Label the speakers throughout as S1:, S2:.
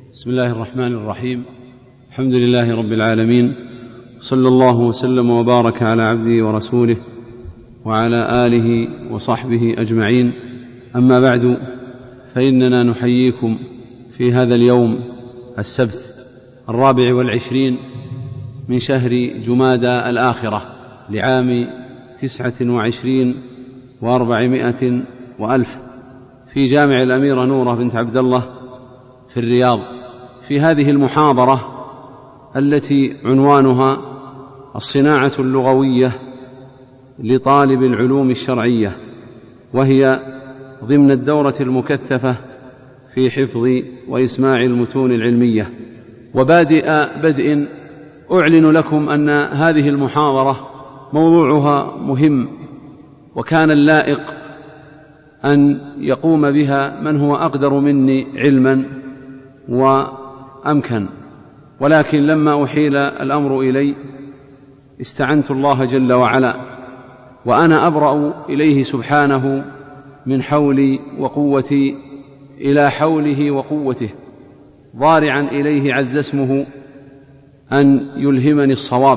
S1: بسم الله الرحمن الرحيم. الحمد لله رب العالمين، صلى الله وسلم وبارك على عبده ورسوله وعلى آله وصحبه أجمعين. أما بعد، فإننا نحييكم في هذا اليوم السبت 24 من شهر جمادى الآخرة لعام 29 و400 وألف في جامع الأميرة نورة بنت عبد الله في الرياض، في هذه المحاضرة التي عنوانها الصناعة اللغوية لطالب العلوم الشرعية، وهي ضمن الدورة المكثفة في حفظ وإسماع المتون العلمية. بدء أعلن لكم أن هذه المحاضرة موضوعها مهم، وكان اللائق أن يقوم بها من هو أقدر مني علما وأمكن، ولكن لما أحيل الأمر إلي استعنت الله جل وعلا، وأنا أبرأ إليه سبحانه من حولي وقوتي إلى حوله وقوته، ضارعا إليه عز اسمه أن يلهمني الصواب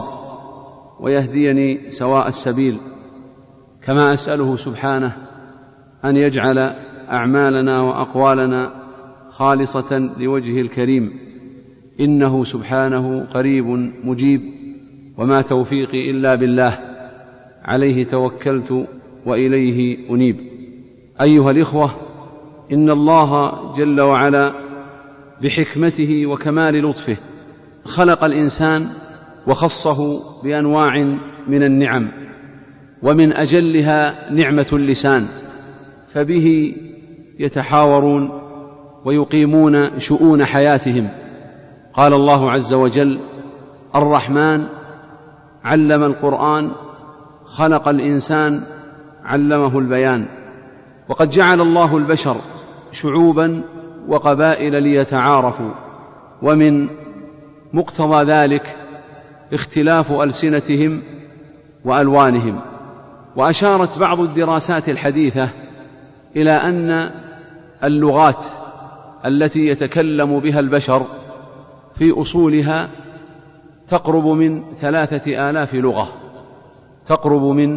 S1: ويهديني سواء السبيل، كما أسأله سبحانه أن يجعل أعمالنا وأقوالنا خالصة لوجهه الكريم، إنه سبحانه قريب مجيب، وما توفيقي إلا بالله، عليه توكلت وإليه أنيب. أيها الإخوة، إن الله جل وعلا بحكمته وكمال لطفه خلق الإنسان وخصه بأنواع من النعم، ومن أجلها نعمة اللسان، فبه يتحاورون ويقيمون شؤون حياتهم. قال الله عز وجل: الرحمن علم القرآن خلق الإنسان علمه البيان. وقد جعل الله البشر شعوبا وقبائل ليتعارفوا، ومن مقتضى ذلك اختلاف ألسنتهم وألوانهم. وأشارت بعض الدراسات الحديثة إلى أن اللغات التي يتكلم بها البشر في أصولها تقرب من 3000 لغة، تقرب من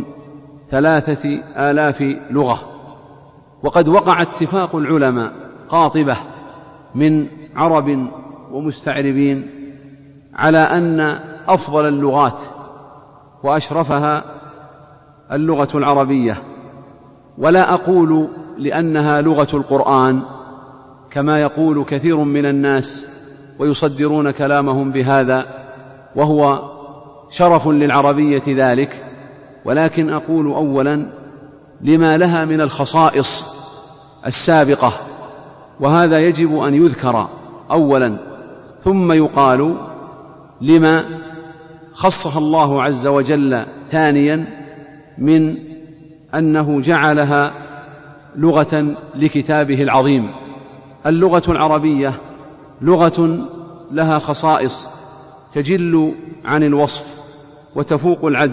S1: 3000 لغة. وقد وقع اتفاق العلماء قاطبة من عرب ومستعربين على أن أفضل اللغات وأشرفها اللغة العربية، ولا أقول لأنها لغة القرآن كما يقول كثير من الناس ويصدرون كلامهم بهذا، وهو شرف للعربية ذلك، ولكن أقول أولا لما لها من الخصائص السابقة، وهذا يجب أن يذكر أولا، ثم يقال لما خصها الله عز وجل ثانيا من أنه جعلها لغة لكتابه العظيم. اللغة العربية لغة لها خصائص تجل عن الوصف وتفوق العد،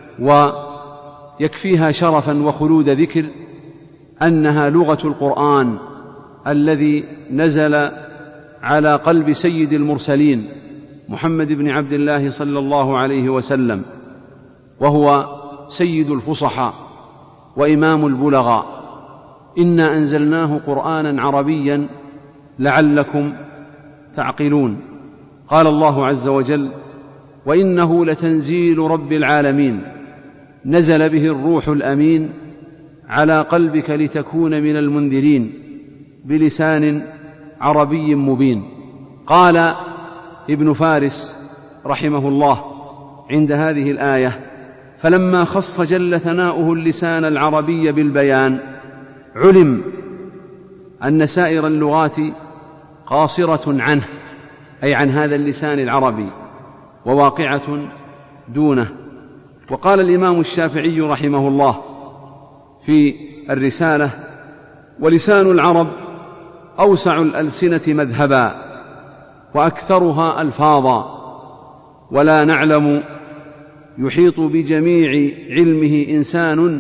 S1: ويكفيها شرفا وخلود ذكر أنها لغة القرآن الذي نزل على قلب سيد المرسلين محمد بن عبد الله صلى الله عليه وسلم، وهو سيد الفصحاء وإمام البلغاء. إنا أنزلناه قرآنا عربيا لعلكم تعقلون. قال الله عز وجل: وإنه لتنزيل رب العالمين نزل به الروح الأمين على قلبك لتكون من المنذرين بلسان عربي مبين. قال ابن فارس رحمه الله عند هذه الآية: فلما خص جل ثناؤه اللسان العربي بالبيان علم أن سائر اللغات قاصرة عنه، أي عن هذا اللسان العربي، وواقعة دونه. وقال الإمام الشافعي رحمه الله في الرسالة: ولسان العرب أوسع الألسنة مذهبا وأكثرها ألفاظا، ولا نعلم يحيط بجميع علمه إنسان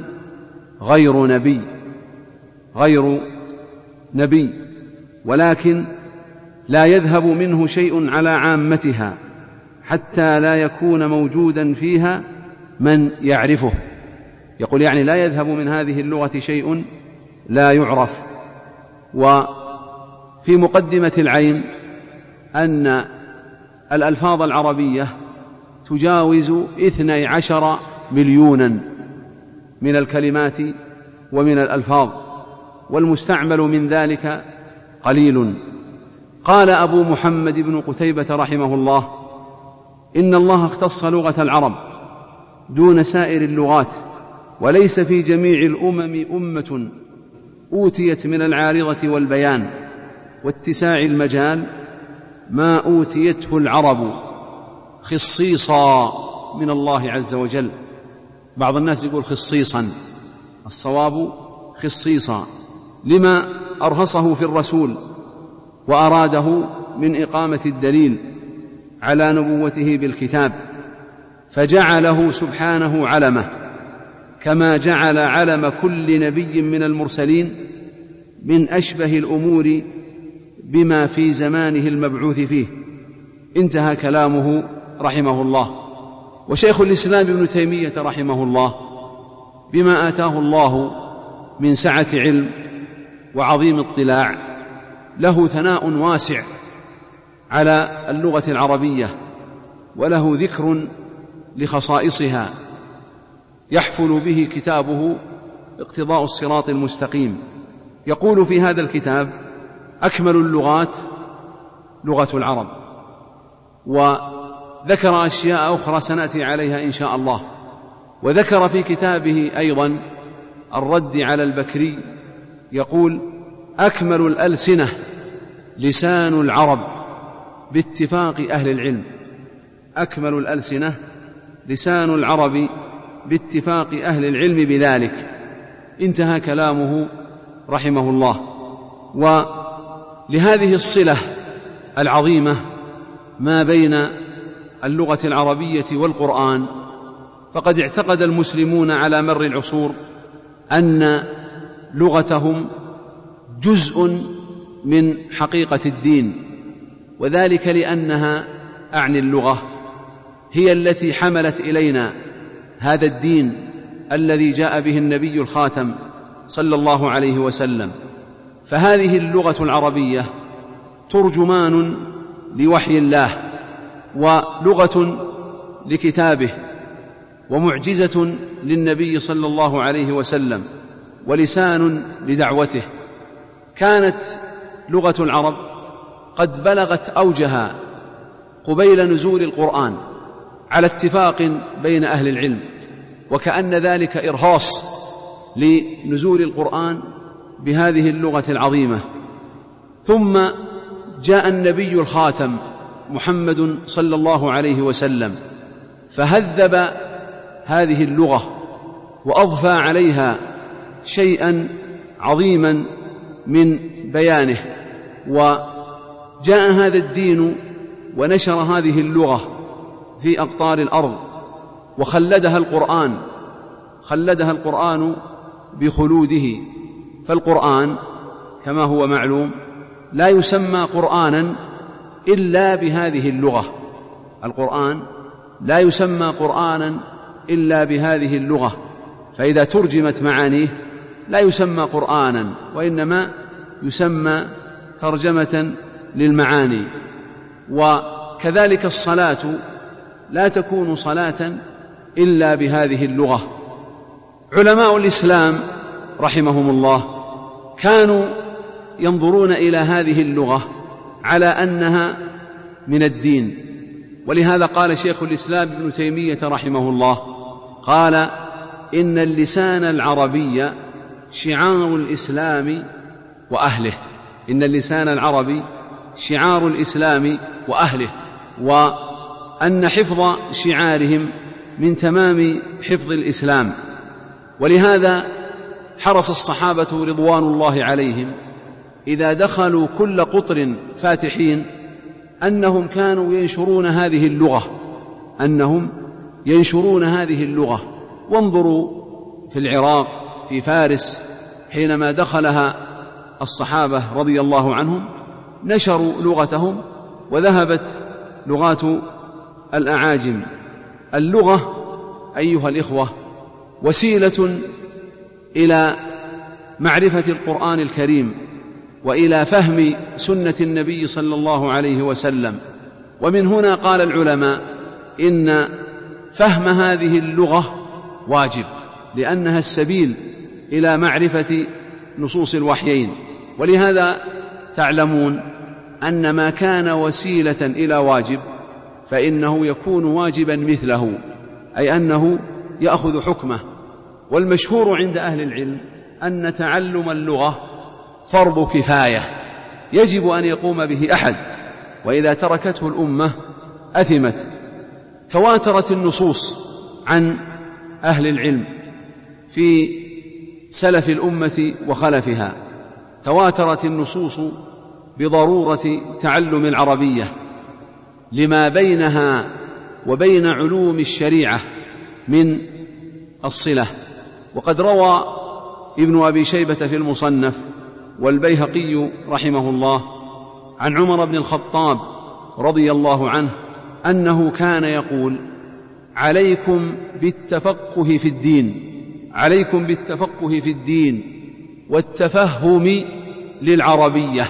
S1: غير نبي، ولكن لا يذهب منه شيء على عامتها حتى لا يكون موجودا فيها من يعرفه. يقول يعني لا يذهب من هذه اللغة شيء لا يعرف. وفي مقدمة العين أن الألفاظ العربية تجاوز 12 مليونا من الكلمات ومن الألفاظ، والمستعمل من ذلك قليل. قال أبو محمد بن قتيبة رحمه الله: إن الله اختص لغة العرب دون سائر اللغات، وليس في جميع الأمم أمة أوتيت من العارضة والبيان واتساع المجال ما أوتيته العرب خصيصا من الله عز وجل. بعض الناس يقول خصيصا، الصواب خصيصا، لما أرهصه في الرسول وأراده من إقامة الدليل على نبوته بالكتاب، فجعله سبحانه علمه، كما جعل علم كل نبي من المرسلين من أشبه الأمور بما في زمانه المبعوث فيه. انتهى كلامه رحمه الله. وشيخ الإسلام ابن تيمية رحمه الله بما آتاه الله من سعة علم وعظيم اطلاع له ثناء واسع على اللغة العربية، وله ذكر لخصائصها يحفل به كتابه اقتضاء الصراط المستقيم. يقول في هذا الكتاب: أكمل اللغات لغة العرب. وذكر أشياء أخرى سنأتي عليها إن شاء الله. وذكر في كتابه أيضا الرد على البكري، يقول: أكمل الألسنة لسان العرب باتفاق أهل العلم. أكمل الألسنة لسان العرب باتفاق أهل العلم بذلك. انتهى كلامه رحمه الله. ولهذه الصلة العظيمة ما بين اللغة العربية والقرآن، فقد اعتقد المسلمون على مر العصور أن لغتهم جزء من حقيقة الدين، وذلك لأنها، أعني اللغة، هي التي حملت إلينا هذا الدين الذي جاء به النبي الخاتم صلى الله عليه وسلم. فهذه اللغة العربية ترجمان لوحي الله، ولغة لكتابه، ومعجزة للنبي صلى الله عليه وسلم، ولسان لدعوته. كانت لغة العرب قد بلغت أوجها قبيل نزول القرآن على اتفاق بين أهل العلم، وكأن ذلك إرهاص لنزول القرآن بهذه اللغة العظيمة. ثم جاء النبي الخاتم محمد صلى الله عليه وسلم فهذب هذه اللغة وأضفى عليها شيئا عظيما من بيانه، وجاء هذا الدين ونشر هذه اللغة في أقطار الأرض، وخلدها القرآن، خلدها القرآن بخلوده. فالقرآن كما هو معلوم لا يسمى قرآنا إلا بهذه اللغة. القرآن لا يسمى قرآنا إلا بهذه اللغة، فإذا ترجمت معانيه لا يسمى قرآنا، وإنما يسمى ترجمة للمعاني. وكذلك الصلاة لا تكون صلاة إلا بهذه اللغة. علماء الإسلام رحمهم الله كانوا ينظرون إلى هذه اللغة على أنها من الدين، ولهذا قال شيخ الإسلام ابن تيمية رحمه الله، قال: إن اللسان العربي شعار الإسلام وأهله. إن اللسان العربي شعار الإسلام وأهله، وأن حفظ شعارهم من تمام حفظ الإسلام. ولهذا حرص الصحابة رضوان الله عليهم إذا دخلوا كل قطر فاتحين أنهم كانوا ينشرون هذه اللغة، أنهم ينشرون هذه اللغة. وانظروا في العراق، في فارس، حينما دخلها الصحابة رضي الله عنهم نشروا لغتهم وذهبت لغات الأعاجم. اللغة أيها الإخوة وسيلة إلى معرفة القرآن الكريم وإلى فهم سنة النبي صلى الله عليه وسلم. ومن هنا قال العلماء إن فهم هذه اللغة واجب، لأنها السبيل إلى معرفة نصوص الوحيين. ولهذا تعلمون أن ما كان وسيلة إلى واجب فإنه يكون واجبا مثله، أي أنه يأخذ حكمه. والمشهور عند أهل العلم أن تعلم اللغة فرض كفاية يجب أن يقوم به أحد، وإذا تركته الأمة أثمت. تواترت النصوص عن أهل العلم في سلف الأمة وخلفها، تواترت النصوص بضرورة تعلم العربية لما بينها وبين علوم الشريعة من الصلة. وقد روى ابن أبي شيبة في المصنف والبيهقي رحمه الله عن عمر بن الخطاب رضي الله عنه أنه كان يقول: عليكم بالتفقه في الدين، عليكم بالتفقه في الدين والتفهم للعربية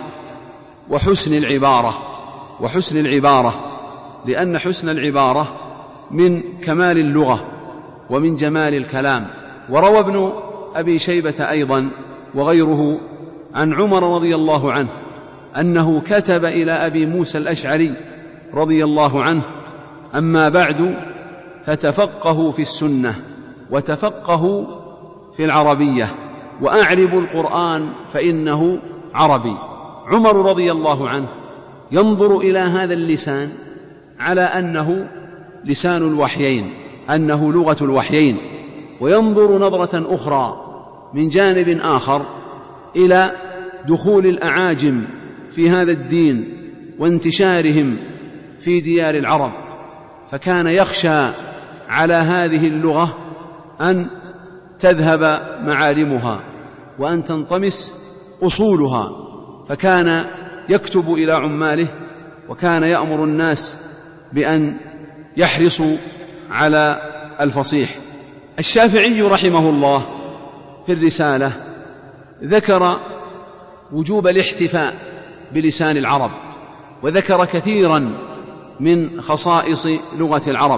S1: وحسن العبارة، لأن حسن العبارة من كمال اللغة ومن جمال الكلام. وروى ابن أبي شيبة أيضا وغيره عن عمر رضي الله عنه أنه كتب إلى أبي موسى الأشعري رضي الله عنه: أما بعد فتفقهوا في السنة وتفقهوا في العربية وأعربوا القرآن فإنه عربي. عمر رضي الله عنه ينظر إلى هذا اللسان على أنه لسان الوحيين، أنه لغة الوحيين، وينظر نظرة أخرى من جانب آخر إلى دخول الأعاجم في هذا الدين وانتشارهم في ديار العرب، فكان يخشى على هذه اللغة أن تذهب معالمها وأن تنطمس أصولها، فكان يكتب إلى عماله وكان يأمر الناس بأن يحرصوا على الفصيح. الشافعي رحمه الله في الرسالة ذكر وجوب الاحتفاء بلسان العرب، وذكر كثيرا من خصائص لغة العرب.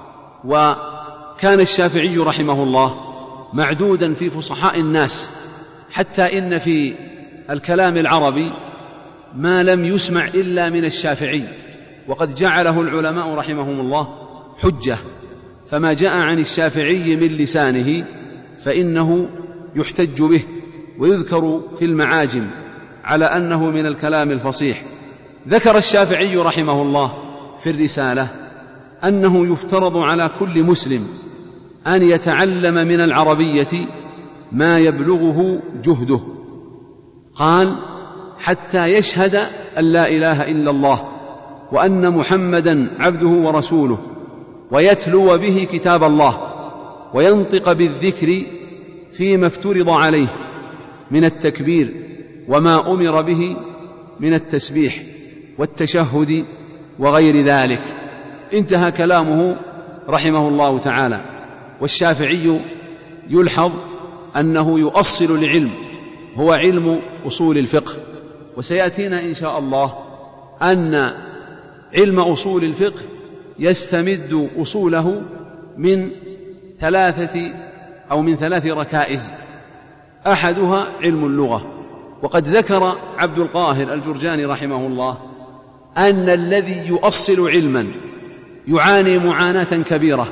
S1: وكان الشافعي رحمه الله معدودا في فصحاء الناس، حتى إن في الكلام العربي ما لم يسمع إلا من الشافعي، وقد جعله العلماء رحمهم الله حجة، فما جاء عن الشافعي من لسانه فإنه يحتج به ويذكر في المعاجم على أنه من الكلام الفصيح. ذكر الشافعي رحمه الله في الرسالة أنه يفترض على كل مسلم أن يتعلم من العربية ما يبلغه جهده، قال: حتى يشهد أن لا إله إلا الله وأن محمدا عبده ورسوله، ويتلو به كتاب الله، وينطق بالذكر فيما افترض عليه من التكبير وما أمر به من التسبيح والتشهد وغير ذلك. انتهى كلامه رحمه الله تعالى. والشافعي يلحظ أنه يؤصل العلم، هو علم أصول الفقه، وسيأتينا إن شاء الله أن علم أصول الفقه يستمد أصوله من ثلاث ركائز، أحدها علم اللغة. وقد ذكر عبد القاهر الجرجاني رحمه الله أن الذي يؤصل علما يعاني معاناة كبيرة،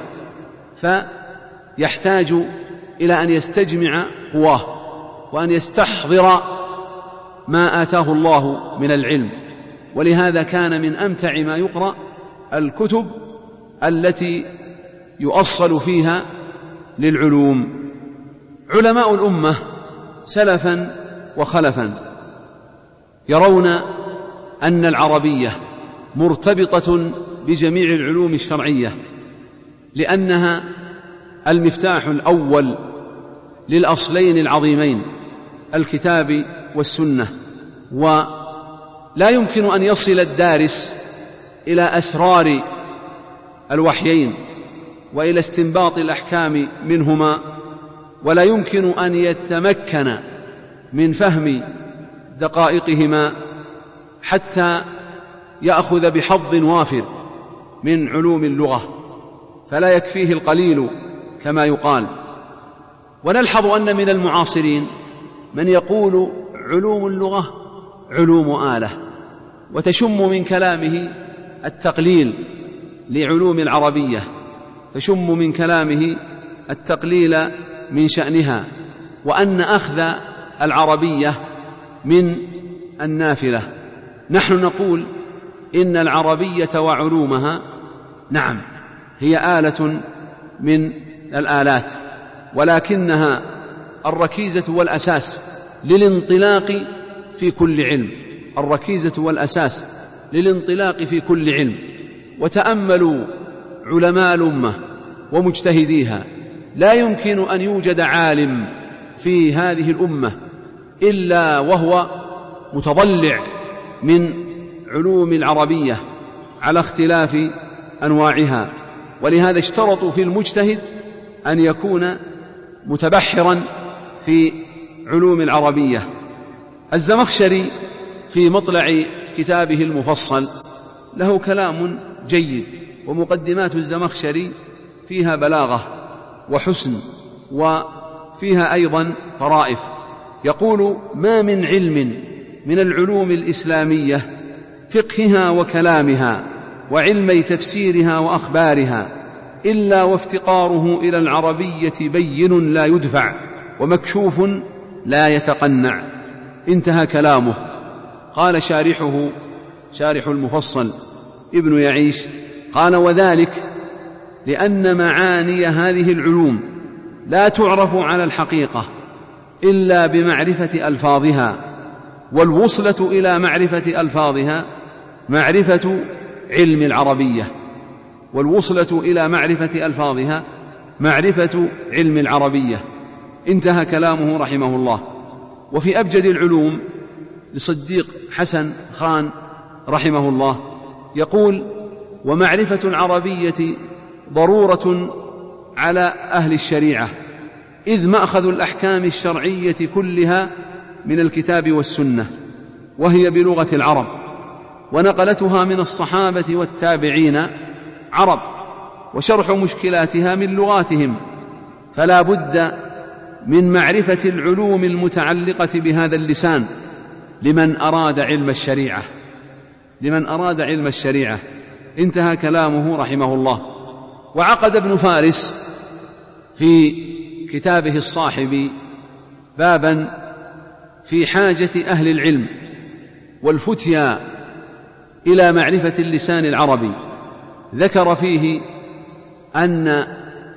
S1: فيحتاج إلى أن يستجمع قواه وأن يستحضر ما آتاه الله من العلم. ولهذا كان من أمتع ما يقرأ الكتب التي يؤصل فيها للعلوم. علماء الأمة سلفا وخلفا يرون أن العربية مرتبطة بجميع العلوم الشرعية، لأنها المفتاح الأول للأصلين العظيمين الكتاب والسنة، لا يمكن أن يصل الدارس إلى أسرار الوحيين وإلى استنباط الأحكام منهما، ولا يمكن أن يتمكن من فهم دقائقهما حتى يأخذ بحظ وافر من علوم اللغة، فلا يكفيه القليل كما يقال. ونلحظ أن من المعاصرين من يقول علوم اللغة علوم آلة، وتشم من كلامه التقليل لعلوم العربية، تشم من كلامه التقليل من شأنها، وأن أخذ العربية من النافلة. نحن نقول إن العربية وعلومها نعم هي آلة من الآلات، ولكنها الركيزة والأساس للانطلاق في كل علم، الركيزة والأساس للانطلاق في كل علم. وتأملوا علماء الأمة ومجتهديها، لا يمكن أن يوجد عالم في هذه الأمة إلا وهو متضلع من علوم العربية على اختلاف أنواعها، ولهذا اشترطوا في المجتهد أن يكون متبحرا في علوم العربية. الزمخشري في مطلع كتابه المفصل له كلام جيد، ومقدمات الزمخشري فيها بلاغة وحسن، وفيها أيضا طرائف. يقول: ما من علم من العلوم الإسلامية فقهها وكلامها وعلمي تفسيرها وأخبارها إلا وافتقاره إلى العربية بين لا يدفع ومكشوف لا يتقنع. انتهى كلامه. قال شارحه شارح المفصل ابن يعيش قال: وذلك لأن معاني هذه العلوم لا تعرف على الحقيقة إلا بمعرفة ألفاظها، والوصلة إلى معرفة ألفاظها معرفة علم العربية، والوصلة إلى معرفة ألفاظها معرفة علم العربية. انتهى كلامه رحمه الله. وفي أبجد العلوم لصديق حسن خان رحمه الله يقول: ومعرفة العربية ضرورة على أهل الشريعة، إذ مأخذ الأحكام الشرعية كلها من الكتاب والسنة، وهي بلغة العرب، ونقلتها من الصحابة والتابعين عرب، وشرح مشكلاتها من لغاتهم، فلا بد من معرفة العلوم المتعلقة بهذا اللسان لمن أراد علم الشريعة، لمن أراد علم الشريعة. انتهى كلامه رحمه الله. وعقد ابن فارس في كتابه الصاحب بابا في حاجة أهل العلم والفتيا إلى معرفة اللسان العربي، ذكر فيه أن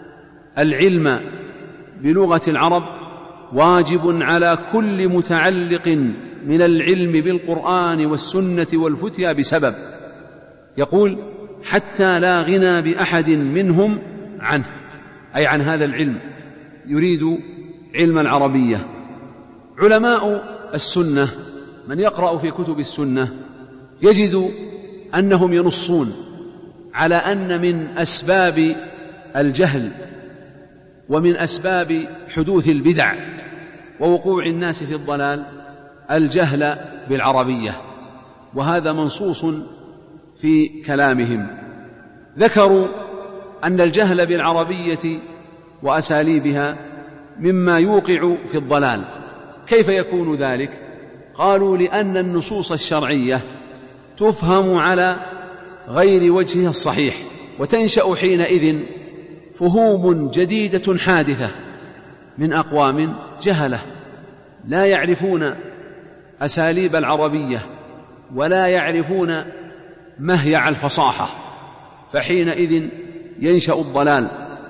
S1: العلم بلغة العرب واجب على كل متعلق من العلم بالقرآن والسنة والفتيا بسبب، يقول: حتى لا غنى بأحد منهم عنه، أي عن هذا العلم، يريد علم العربية. علماء السنة من يقرأ في كتب السنة يجد أنهم ينصون على أن من أسباب الجهل ومن أسباب حدوث البدع ووقوع الناس في الضلال الجهل بالعربية، وهذا منصوص في كلامهم. ذكروا أن الجهل بالعربية وأساليبها مما يوقع في الضلال. كيف يكون ذلك؟ قالوا: لأن النصوص الشرعية تفهم على غير وجهها الصحيح، وتنشأ حينئذ فهوم جديدة حادثة من أقوام جهلة لا يعرفون أساليب العربية ولا يعرفون مهيع الفصاحة، فحينئذ ينشأ الضلال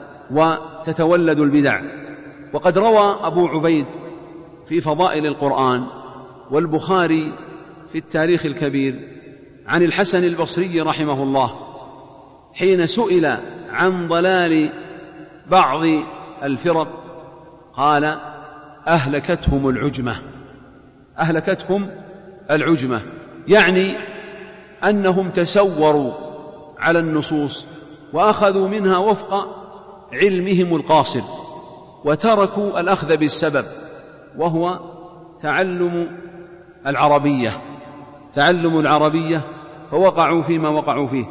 S1: وتتولد البدع. وقد روى أبو عبيد في فضائل القرآن والبخاري في التاريخ الكبير عن الحسن البصري رحمه الله حين سئل عن ضلال بعض الفرق قال: أهلكتهم العجمة، أهلكتهم العجمة، يعني أنهم تسوروا على النصوص وأخذوا منها وفق علمهم القاصر، وتركوا الأخذ بالسبب، وهو تعلم العربية، فوقعوا فيما وقعوا فيه.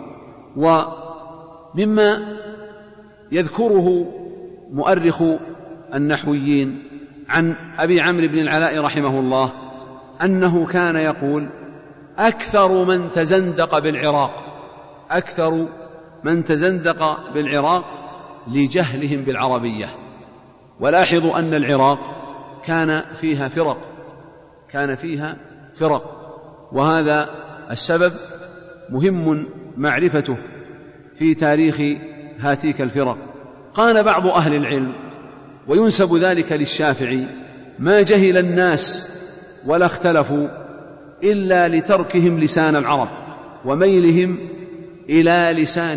S1: ومما يذكره مؤرخ النحويين عن أبي عمرو بن العلاء رحمه الله أنه كان يقول: أكثر من تزندق بالعراق لجهلهم بالعربية. ولاحظوا أن العراق كان فيها فرق، وهذا السبب مهم معرفته في تاريخ هاتيك الفرق. قال بعض أهل العلم، وينسب ذلك للشافعي: ما جهل الناس ولا اختلفوا إلا لتركهم لسان العرب وميلهم إلى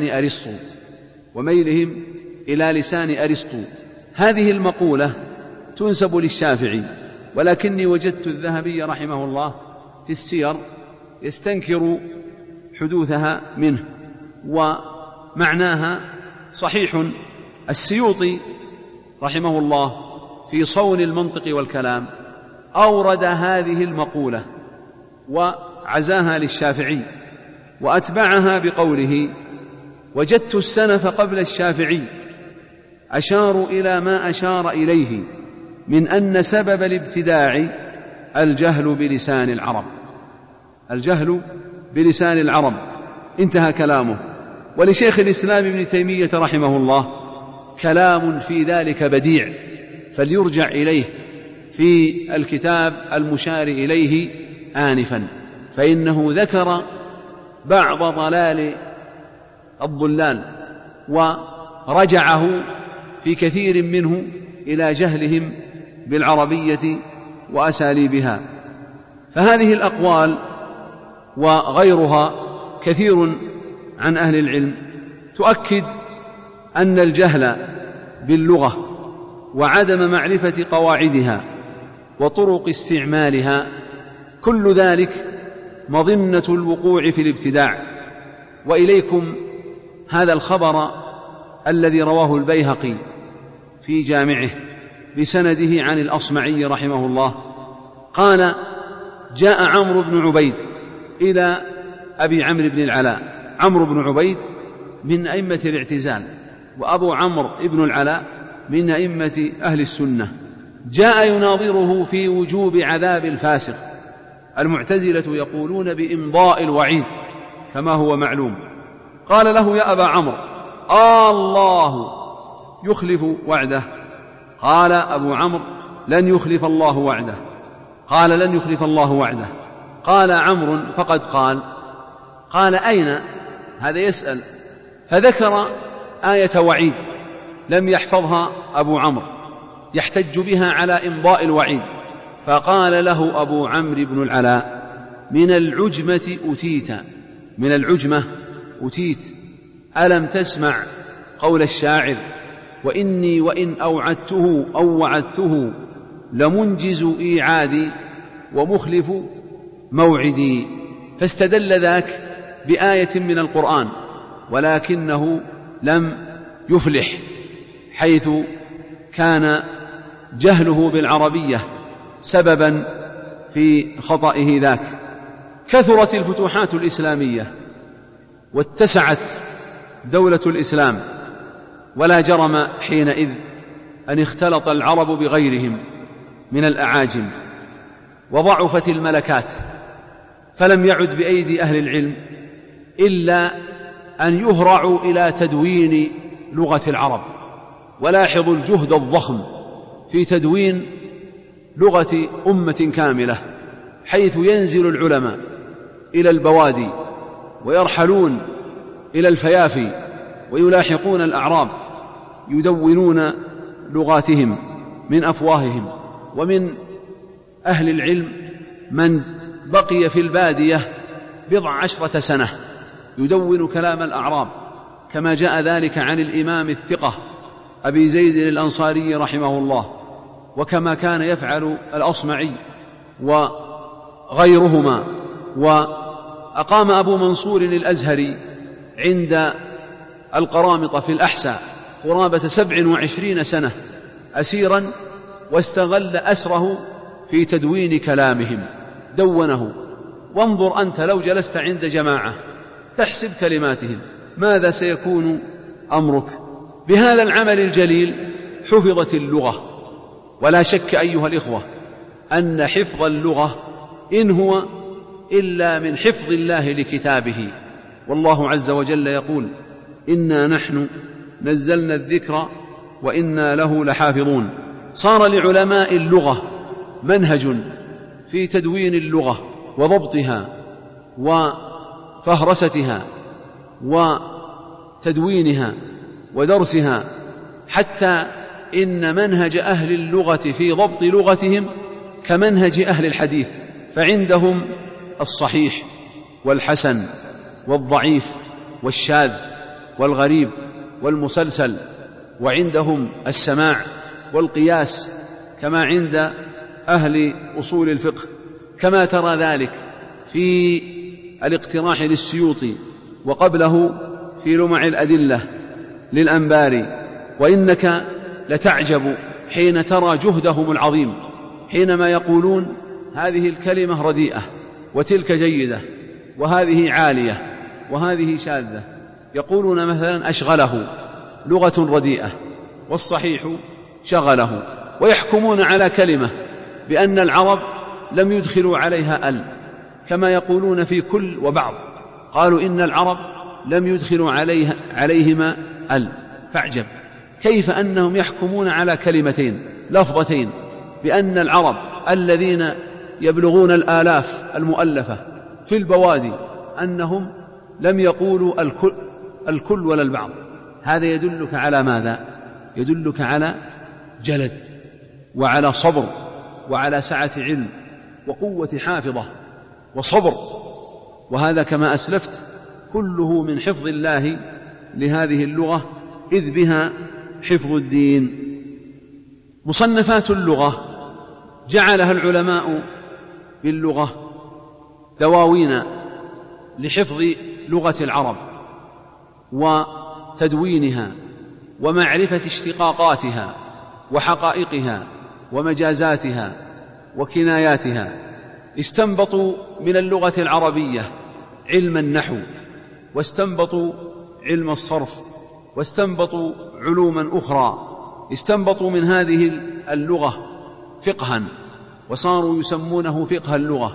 S1: لسان أرسطو. هذه المقولة تنسب للشافعي، ولكني وجدت الذهبي رحمه الله في السير يستنكر حدوثها منه، ومعناها صحيح. السيوطي رحمه الله في صون المنطق والكلام أورد هذه المقولة وعزاها للشافعي، وأتبعها بقوله: وجدت السنف قبل الشافعي أشاروا إلى ما أشار إليه من أن سبب الابتداع الجهل بلسان العرب. انتهى كلامه. ولشيخ الإسلام ابن تيمية رحمه الله كلام في ذلك بديع، فليرجع إليه في الكتاب المشار إليه آنفا، فإنه ذكر بعض ضلال الضلال ورجعه في كثير منه إلى جهلهم بالعربية وأساليبها. فهذه الأقوال وغيرها كثير عن أهل العلم تؤكد أن الجهل باللغة وعدم معرفة قواعدها وطرق استعمالها كل ذلك مظنة الوقوع في الابتداع. وإليكم هذا الخبر الذي رواه البيهقي في جامعه بسنده عن الأصمعي رحمه الله قال: جاء عمرو بن عبيد إلى أبي عمرو بن العلاء. عمرو بن عبيد من أئمة الاعتزال، وأبو عمرو بن العلاء من أئمة أهل السنة. جاء يناظره في وجوب عذاب الفاسق. المعتزلة يقولون بإمضاء الوعيد كما هو معلوم. قال له: يا أبا عمرو، الله يخلف وعده؟ قال أبو عمرو: لن يخلف الله وعده. قال: لن يخلف الله وعده. قال عمرو: فقد قال أين؟ هذا يسأل. فذكر آية وعيد لم يحفظها أبو عمرو يحتج بها على إمضاء الوعيد. فقال له أبو عمرو بن العلاء: من العجمة أتيت، ألم تسمع قول الشاعر: وإني وإن أوعدته أو وعدته لمنجز إيعادي ومخلف موعدي. فاستدل ذاك بآية من القرآن، ولكنه لم يفلح، حيث كان جهله بالعربية سببا في خطئه ذاك. كثرت الفتوحات الإسلامية واتسعت دولة الإسلام، ولا جرم حينئذ أن اختلط العرب بغيرهم من الأعاجم، وضعفت الملكات، فلم يعد بأيدي أهل العلم إلا أن يهرعوا إلى تدوين لغة العرب. ولاحظوا الجهد الضخم في تدوين لغة أمة كاملة، حيث ينزل العلماء إلى البوادي ويرحلون إلى الفيافي ويلاحقون الأعراب يدونون لغاتهم من أفواههم. ومن أهل العلم من بقي في البادية 10 سنة يدون كلام الأعراب، كما جاء ذلك عن الإمام الثقة أبي زيد الأنصاري رحمه الله، وكما كان يفعل الأصمعي وغيرهما أقام أبو منصور الأزهري عند القرامطة في الأحساء قرابة 27 سنة أسيرا، واستغل أسره في تدوين كلامهم، دونه. وانظر أنت لو جلست عند جماعة تحسب كلماتهم ماذا سيكون أمرك؟ بهذا العمل الجليل حفظت اللغة. ولا شك أيها الإخوة أن حفظ اللغة إن هو إلا من حفظ الله لكتابه، والله عز وجل يقول: إنا نحن نزلنا الذكر وإنا له لحافظون. صار لعلماء اللغة منهج في تدوين اللغة وضبطها وفهرستها وتدوينها ودرسها، حتى إن منهج أهل اللغة في ضبط لغتهم كمنهج أهل الحديث، فعندهم الصحيح والحسن والضعيف والشاذ والغريب والمسلسل، وعندهم السماع والقياس كما عند أهل أصول الفقه، كما ترى ذلك في الاقتراح للسيوطي، وقبله في لمع الأدلة للأنباري. وإنك لتعجب حين ترى جهدهم العظيم، حينما يقولون هذه الكلمة رديئة وتلك جيدة وهذه عالية وهذه شاذة. يقولون مثلا أشغله لغة رديئة والصحيح شغله، ويحكمون على كلمة بأن العرب لم يدخلوا عليها ال، كما يقولون في كل وبعض، قالوا إن العرب لم يدخلوا عليهما ال. فاعجب كيف أنهم يحكمون على كلمتين لفظتين بأن العرب الذين يبلغون الآلاف المؤلفة في البوادي أنهم لم يقولوا الكل ولا البعض. هذا يدلك على ماذا؟ يدلك على جلد وعلى صبر وعلى سعة علم وقوة حافظة وصبر، وهذا كما أسلفت كله من حفظ الله لهذه اللغة، إذ بها حفظ الدين. مصنفات اللغة جعلها العلماء باللغة دواوين لحفظ لغة العرب وتدوينها ومعرفة اشتقاقاتها وحقائقها ومجازاتها وكناياتها. استنبطوا من اللغة العربية علم النحو، واستنبطوا علم الصرف، واستنبطوا علوما أخرى. استنبطوا من هذه اللغة فقها، وصاروا يسمونه فقه اللغة.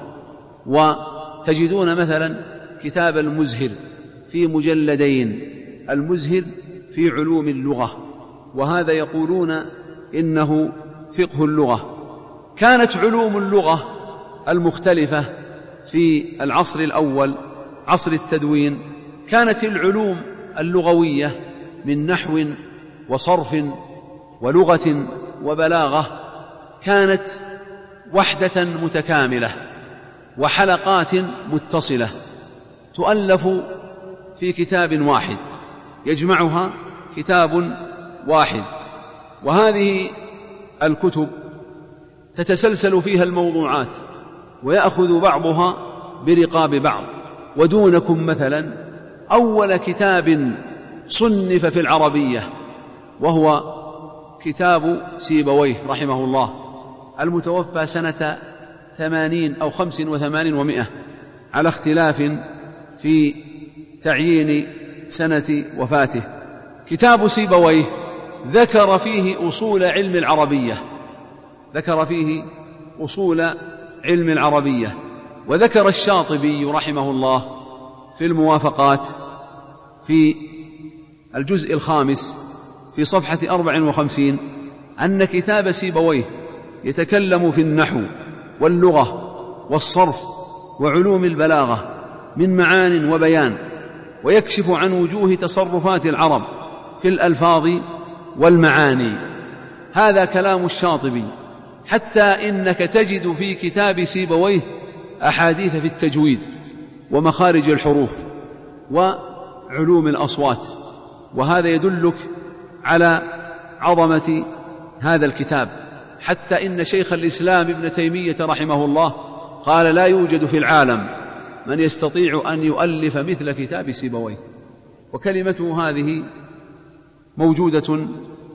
S1: وتجدون مثلا كتاب المزهر في مجلدين، المزهر في علوم اللغة، وهذا يقولون إنه فقه اللغة. كانت علوم اللغة المختلفة في العصر الأول عصر التدوين، كانت العلوم اللغوية من نحو وصرف ولغة وبلاغة كانت وحدة متكاملة وحلقات متصلة تؤلف في كتاب واحد، يجمعها كتاب واحد. وهذه الكتب تتسلسل فيها الموضوعات ويأخذ بعضها برقاب بعض. ودونكم مثلا أول كتاب صنف في العربية وهو كتاب سيبويه رحمه الله، المتوفى سنة 80 أو 85 و100 على اختلاف في تعيين سنة وفاته. كتاب سيبويه ذكر فيه أصول علم العربية، ذكر فيه أصول علم العربية. وذكر الشاطبي رحمه الله في الموافقات في الجزء 5 في صفحة 54 أن كتاب سيبويه يتكلم في النحو واللغة والصرف وعلوم البلاغة من معان وبيان، ويكشف عن وجوه تصرفات العرب في الألفاظ والمعاني. هذا كلام الشاطبي، حتى إنك تجد في كتاب سيبويه أحاديث في التجويد ومخارج الحروف وعلوم الأصوات. وهذا يدلك على عظمة هذا الكتاب، حتى إن شيخ الإسلام ابن تيمية رحمه الله قال: لا يوجد في العالم من يستطيع أن يؤلف مثل كتاب سيبويه، وكلمته هذه موجودة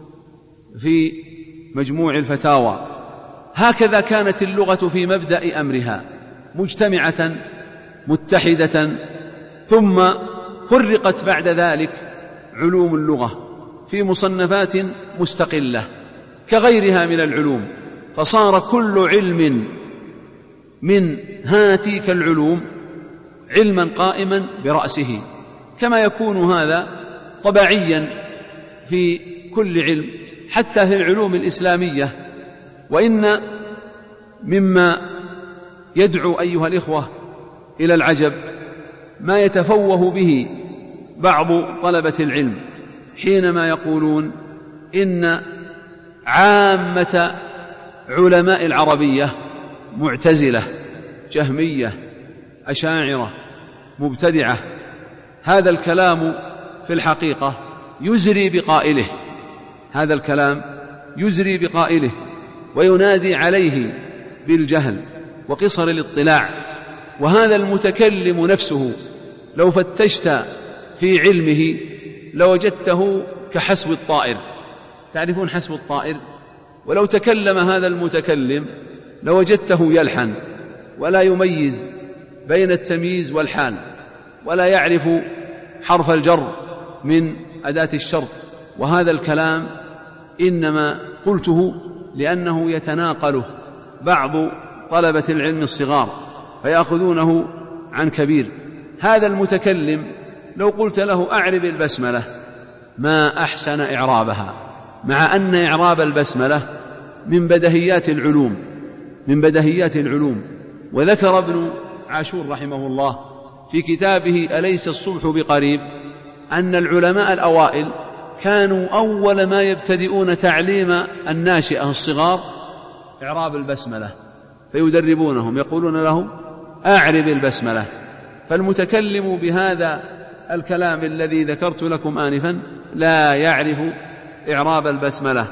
S1: في مجموع الفتاوى. هكذا كانت اللغة في مبدأ أمرها، مجتمعة متحدة، ثم فرقت بعد ذلك علوم اللغة في مصنفات مستقلة كغيرها من العلوم، فصار كل علم من هاتيك العلوم علما قائما برأسه، كما يكون هذا طبيعيا في كل علم، حتى في العلوم الإسلامية. وإن مما يدعو أيها الإخوة إلى العجب ما يتفوه به بعض طلبة العلم حينما يقولون إن عامة علماء العربية معتزلة، جهمية، أشاعرة، مبتدعة. هذا الكلام في الحقيقة يزري بقائله، هذا الكلام يزري بقائله وينادي عليه بالجهل وقصر الاطلاع. وهذا المتكلم نفسه لو فتشت في علمه لوجدته كحسب الطائر. تعرفون حسب الطائر؟ ولو تكلم هذا المتكلم لوجدته يلحن ولا يميز بين التمييز والحال، ولا يعرف حرف الجر من أداة الشرط. وهذا الكلام إنما قلته لأنه يتناقله بعض طلبة العلم الصغار فيأخذونه عن كبير. هذا المتكلم لو قلت له أعرب البسملة ما أحسن إعرابها، مع أن إعراب البسملة من بدهيات العلوم، من بدهيات العلوم. وذكر ابن عاشور رحمه الله في كتابه أليس الصبح بقريب أن العلماء الأوائل كانوا أول ما يبتدئون تعليم الناشئة الصغار إعراب البسملة، فيدربونهم يقولون لهم أعرب البسملة. فالمتكلم بهذا الكلام الذي ذكرت لكم آنفا لا يعرف إعراب البسملة،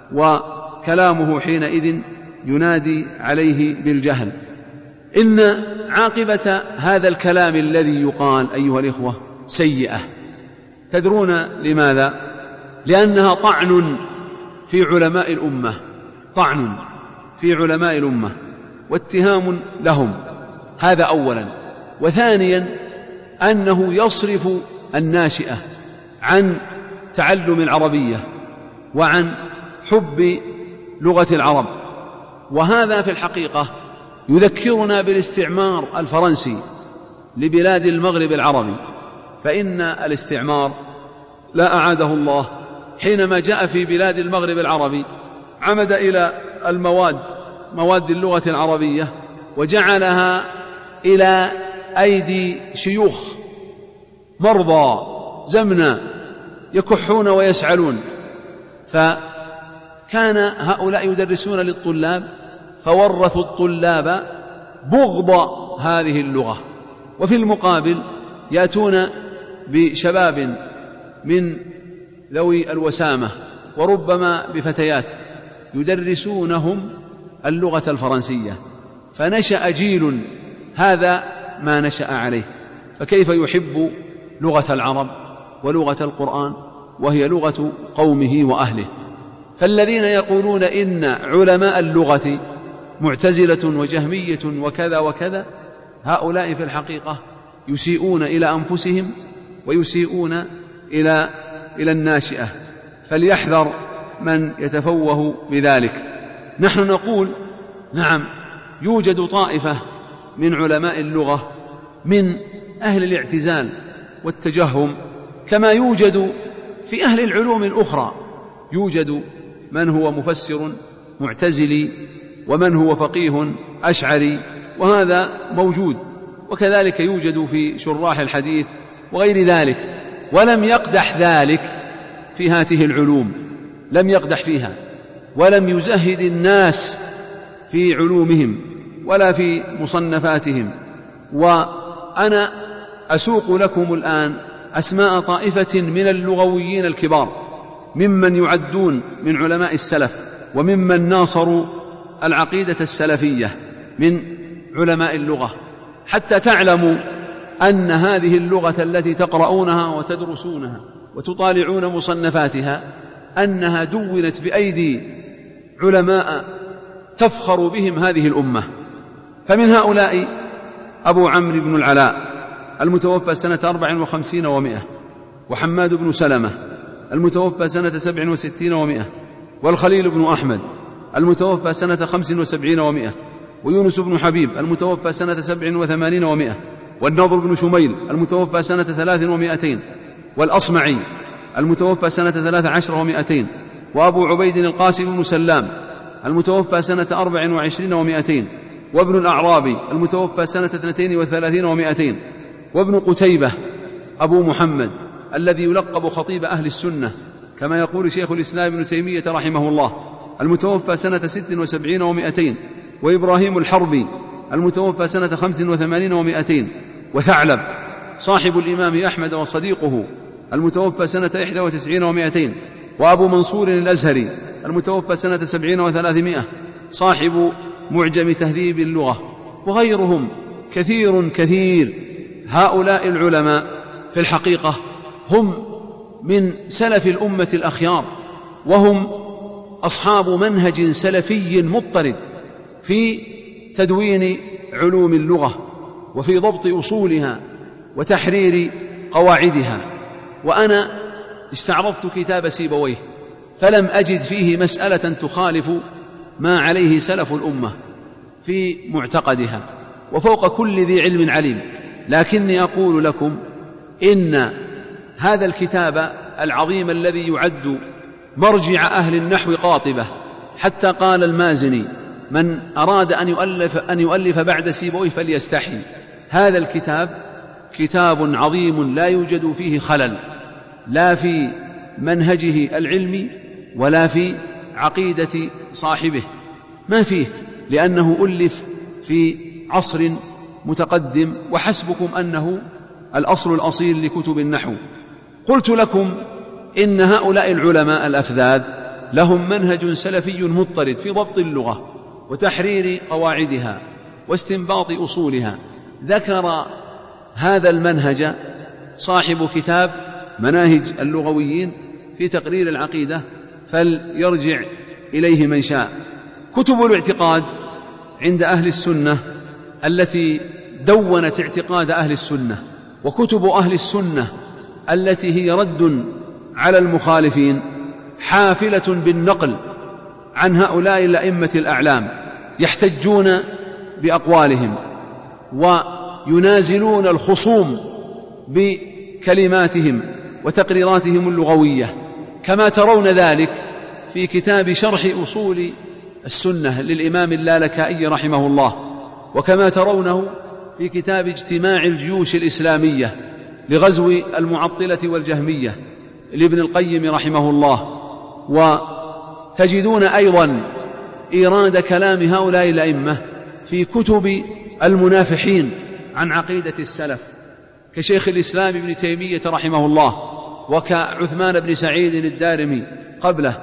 S1: وكلامه حينئذ ينادي عليه بالجهل. إن عاقبة هذا الكلام الذي يقال أيها الإخوة سيئة. تدرون لماذا؟ لأنها طعن في علماء الأمة، طعن في علماء الأمة واتهام لهم، هذا أولا. وثانيا أنه يصرف الناشئة عن تعلم العربية وعن حب لغة العرب. وهذا في الحقيقة يذكرنا بالاستعمار الفرنسي لبلاد المغرب العربي، فإن الاستعمار لا أعاده الله حينما جاء في بلاد المغرب العربي عمد إلى مواد اللغة العربية وجعلها إلى أيدي شيوخ مرضى زمنا يكحون ويسعلون، فكان هؤلاء يدرسون للطلاب فورثوا الطلاب بغض هذه اللغة. وفي المقابل يأتون بشباب من ذوي الوسامة وربما بفتيات يدرسونهم اللغة الفرنسية، فنشأ جيل هذا ما نشأ عليه. فكيف يحب لغة العرب ولغة القرآن وهي لغة قومه وأهله؟ فالذين يقولون إن علماء اللغة معتزلة وجهمية وكذا وكذا، هؤلاء في الحقيقة يسيئون إلى أنفسهم ويسيئون إلى الناشئة، فليحذر من يتفوه بذلك. نحن نقول نعم يوجد طائفة من علماء اللغة من أهل الاعتزال والتجهم، كما يوجد في أهل العلوم الأخرى، يوجد من هو مفسر معتزلي ومن هو فقيه أشعري، وهذا موجود. وكذلك يوجد في شراح الحديث وغير ذلك، ولم يقدح ذلك في هذه العلوم، لم يقدح فيها ولم يزهد الناس في علومهم ولا في مصنفاتهم. وأنا أسوق لكم الآن أسماء طائفة من اللغويين الكبار ممن يعدون من علماء السلف وممن ناصروا العقيدة السلفية من علماء اللغة، حتى تعلموا أن هذه اللغة التي تقرؤونها وتدرسونها وتطالعون مصنفاتها أنها دونت بأيدي علماء تفخر بهم هذه الأمة. فمن هؤلاء أبو عمرو بن العلاء المتوفى سنة 54 و100، وحماد بن سلمة المتوفى سنة 67 و100، والخليل بن أحمد المتوفى سنة 75 و100، ويونس بن حبيب المتوفى سنة 87 و100، والنضر بن شميل المتوفى سنة 3 و200، والأصمعي المتوفى سنة 13 و200، وأبو عبيد القاسم بن سلام المتوفى سنة 24 و200، وابن الأعرابي المتوفى سنة 32 و200، وابن قتيبة أبو محمد الذي يلقب خطيب أهل السنة كما يقول شيخ الإسلام ابن تيمية رحمه الله المتوفى سنة 76 و200، وإبراهيم الحربي المتوفى سنة 85 و200، وثعلب صاحب الإمام أحمد وصديقه المتوفى سنة 91 و200، وأبو منصور الأزهري المتوفى سنة 70 و300 صاحب معجم تهذيب اللغة، وغيرهم كثير. هؤلاء العلماء في الحقيقة هم من سلف الأمة الأخيار، وهم أصحاب منهج سلفي مضطرد في تدوين علوم اللغة وفي ضبط أصولها وتحرير قواعدها. وأنا استعرضت كتاب سيبويه فلم أجد فيه مسألة تخالف ما عليه سلف الأمة في معتقدها، وفوق كل ذي علم عليم. لكني أقول لكم إن هذا الكتاب العظيم الذي يعد مرجع أهل النحو قاطبة، حتى قال المازني من أراد أن يؤلف بعد سيبويه فليستحي. هذا الكتاب كتاب عظيم لا يوجد فيه خلل، لا في منهجه العلمي ولا في عقيدة صاحبه، ما فيه، لأنه ألف في عصر متقدم، وحسبكم أنه الأصل الأصيل لكتب النحو. قلت لكم إن هؤلاء العلماء الأفذاذ لهم منهج سلفي مضطرد في ضبط اللغة وتحرير قواعدها واستنباط أصولها. ذكر هذا المنهج صاحب كتاب مناهج اللغويين في تقرير العقيدة، فليرجع إليه من شاء. كتب الاعتقاد عند أهل السنة التي دونت اعتقاد أهل السنة، وكتب أهل السنة التي هي رد على المخالفين، حافلة بالنقل عن هؤلاء الأئمة الأعلام، يحتجون بأقوالهم وينازلون الخصوم بكلماتهم وتقريراتهم اللغوية، كما ترون ذلك في كتاب شرح أصول السنة للإمام اللالكائي رحمه الله، وكما ترونه في كتاب اجتماع الجيوش الإسلامية لغزو المعطلة والجهمية لابن القيم رحمه الله. وتجدون أيضا إيراد كلام هؤلاء الأئمة في كتب المنافحين عن عقيدة السلف كشيخ الإسلام ابن تيمية رحمه الله، وكعثمان بن سعيد الدارمي قبله،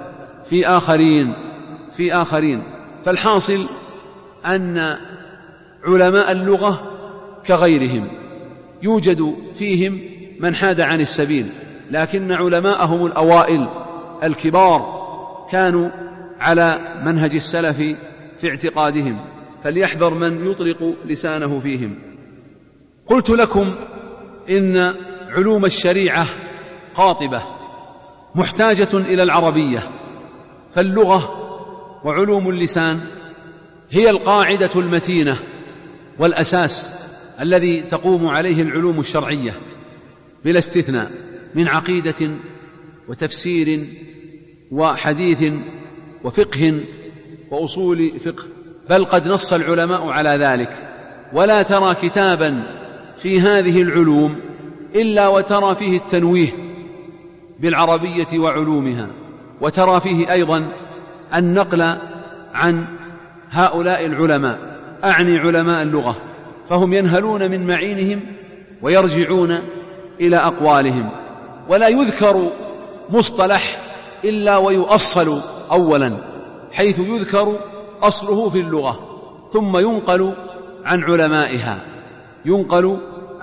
S1: في آخرين. فالحاصل أن علماء اللغة كغيرهم يوجد فيهم من حاد عن السبيل، لكن علماءهم الأوائل الكبار كانوا على منهج السلف في اعتقادهم، فليحذر من يطلق لسانه فيهم. قلت لكم إن علوم الشريعة قاطبة محتاجة إلى العربية، فاللغة وعلوم اللسان هي القاعدة المتينة والأساس الذي تقوم عليه العلوم الشرعية بلا استثناء، من عقيدة وتفسير وحديث وفقه وأصول فقه، بل قد نص العلماء على ذلك. ولا ترى كتابا في هذه العلوم إلا وترى فيه التنويه بالعربية وعلومها، وترى فيه أيضا النقل عن هؤلاء العلماء، أعني علماء اللغة، فهم ينهلون من معينهم ويرجعون إلى أقوالهم. ولا يذكر مصطلح إلا ويؤصل أولا، حيث يذكر أصله في اللغة ثم ينقل عن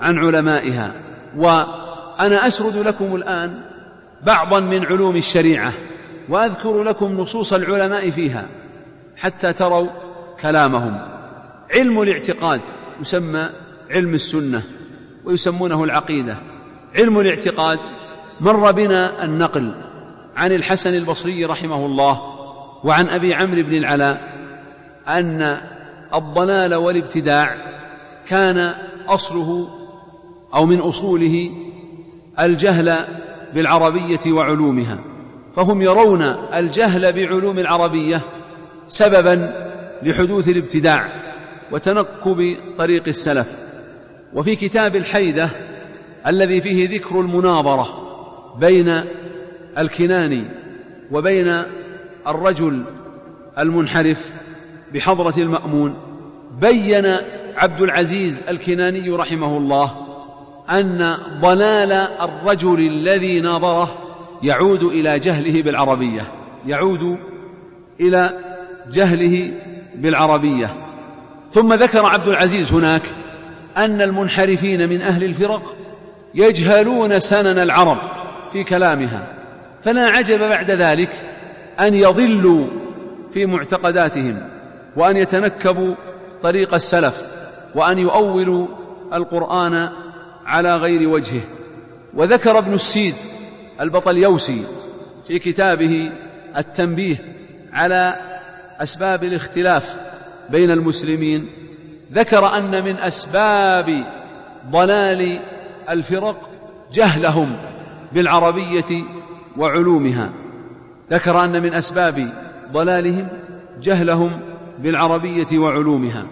S1: عن علمائها. وأنا أسرد لكم الآن بعضا من علوم الشريعة وأذكر لكم نصوص العلماء فيها حتى تروا كلامهم. علم الاعتقاد يسمى علم السنة ويسمونه العقيدة. علم الاعتقاد مر بنا النقل عن الحسن البصري رحمه الله وعن أبي عمرو بن العلاء أن الضلال والابتداع كان أصله أو من أصوله الجهل بالعربية وعلومها، فهم يرون الجهل بعلوم العربية سببا لحدوث الابتداع وتنكب طريق السلف. وفي كتاب الحيدة الذي فيه ذكر المناظرة بين الكناني وبين الرجل المنحرف بحضرة المأمون، بين عبد العزيز الكناني رحمه الله أن ضلال الرجل الذي ناظره يعود إلى جهله بالعربية، يعود إلى جهله بالعربية. ثم ذكر عبد العزيز هناك أن المنحرفين من أهل الفرق يجهلون سنن العرب في كلامها، فلا عجب بعد ذلك أن يضلوا في معتقداتهم وأن يتنكبوا طريق السلف وأن يؤولوا القرآن على غير وجهه. وذكر ابن السيد البطليوسي في كتابه التنبيه على أسباب الاختلاف بين المسلمين، ذكر أن من أسباب ضلال الفرق جهلهم بالعربية وعلومها، ذكر أن من أسباب ضلالهم جهلهم بالعربية وعلومها.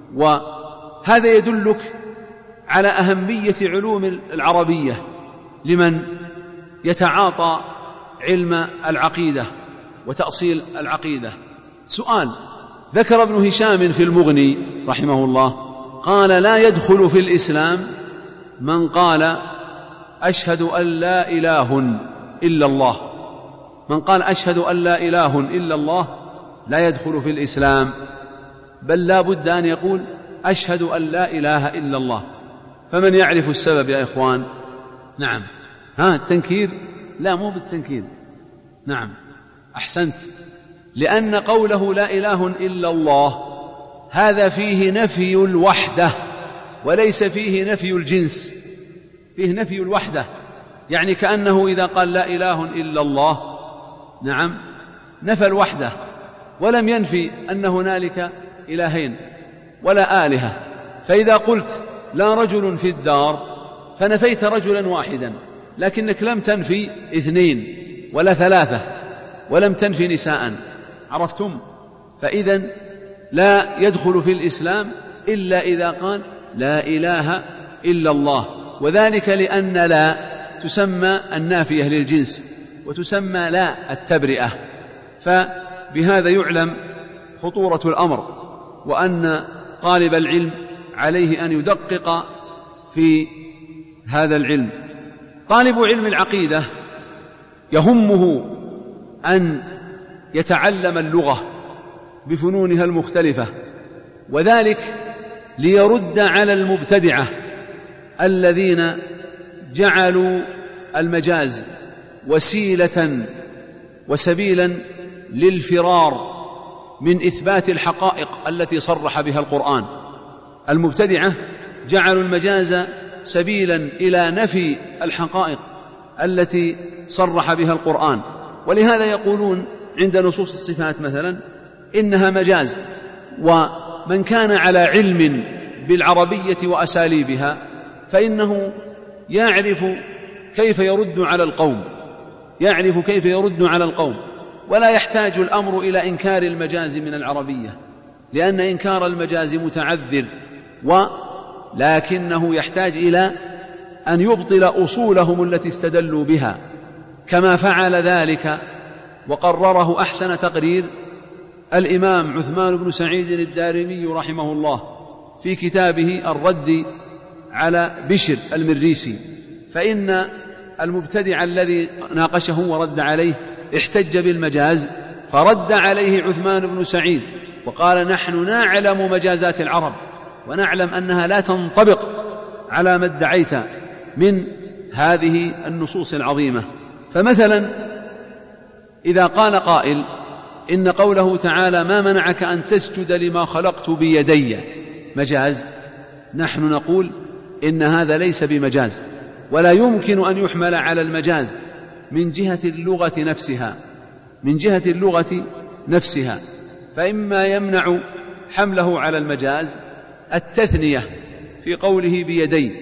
S1: وهذا يدلك على أهمية علوم العربية لمن يتعاطى علم العقيدة وتأصيل العقيدة. سؤال: ذكر ابن هشام في المغني رحمه الله قال: لا يدخل في الإسلام من قال أشهد أن لا إله إلا الله. من قال أشهد أن لا إله إلا الله لا يدخل في الإسلام، بل لا بد أن يقول أشهد أن لا إله إلا الله. فمن يعرف السبب يا إخوان؟ نعم، التنكير؟ لا، مو بالتنكير. نعم، أحسنت، لأن قوله لا إله إلا الله هذا فيه نفي الوحدة وليس فيه نفي الجنس، فيه نفي الوحدة، يعني كأنه إذا قال لا إله إلا الله نعم نفى الوحدة ولم ينفي أن هنالك إلهين ولا آلهة. فإذا قلت لا رجل في الدار فنفيت رجلا واحدا، لكنك لم تنفي اثنين ولا ثلاثة، ولم تنفي نساء. عرفتم؟ فإذن لا يدخل في الإسلام إلا إذا قال لا إله إلا الله، وذلك لأن لا تسمى النافية للجنس وتسمى لا التبرئة. فبهذا يعلم خطورة الأمر، وأن طالب العلم عليه أن يدقق في هذا العلم. طالب علم العقيدة يهمه أن يتعلم اللغة بفنونها المختلفة، وذلك ليرد على المبتدعة الذين جعلوا المجاز وسيلة وسبيلا للفرار من إثبات الحقائق التي صرح بها القرآن. المبتدعة جعلوا المجاز سبيلا إلى نفي الحقائق التي صرح بها القرآن، ولهذا يقولون عند نصوص الصفات مثلا إنها مجاز. ومن كان على علم بالعربية وأساليبها فإنه يعرف كيف يرد على القوم، يعرف كيف يرد على القوم، ولا يحتاج الأمر إلى إنكار المجاز من العربية، لأن إنكار المجاز متعذر، ولكنه يحتاج إلى أن يبطل أصولهم التي استدلوا بها، كما فعل ذلك وقرره أحسن تقرير الإمام عثمان بن سعيد الدارمي رحمه الله في كتابه الرد على بشر المريسي. فإن المبتدع الذي ناقشه ورد عليه احتج بالمجاز، فرد عليه عثمان بن سعيد وقال: نحن نعلم مجازات العرب ونعلم أنها لا تنطبق على ما ادعيت من هذه النصوص العظيمة. فمثلا إذا قال قائل إن قوله تعالى ما منعك أن تسجد لما خلقت بيدي مجاز، نحن نقول إن هذا ليس بمجاز، ولا يمكن أن يحمل على المجاز من جهة اللغة نفسها، فإما يمنع حمله على المجاز التثنية في قوله بيدي،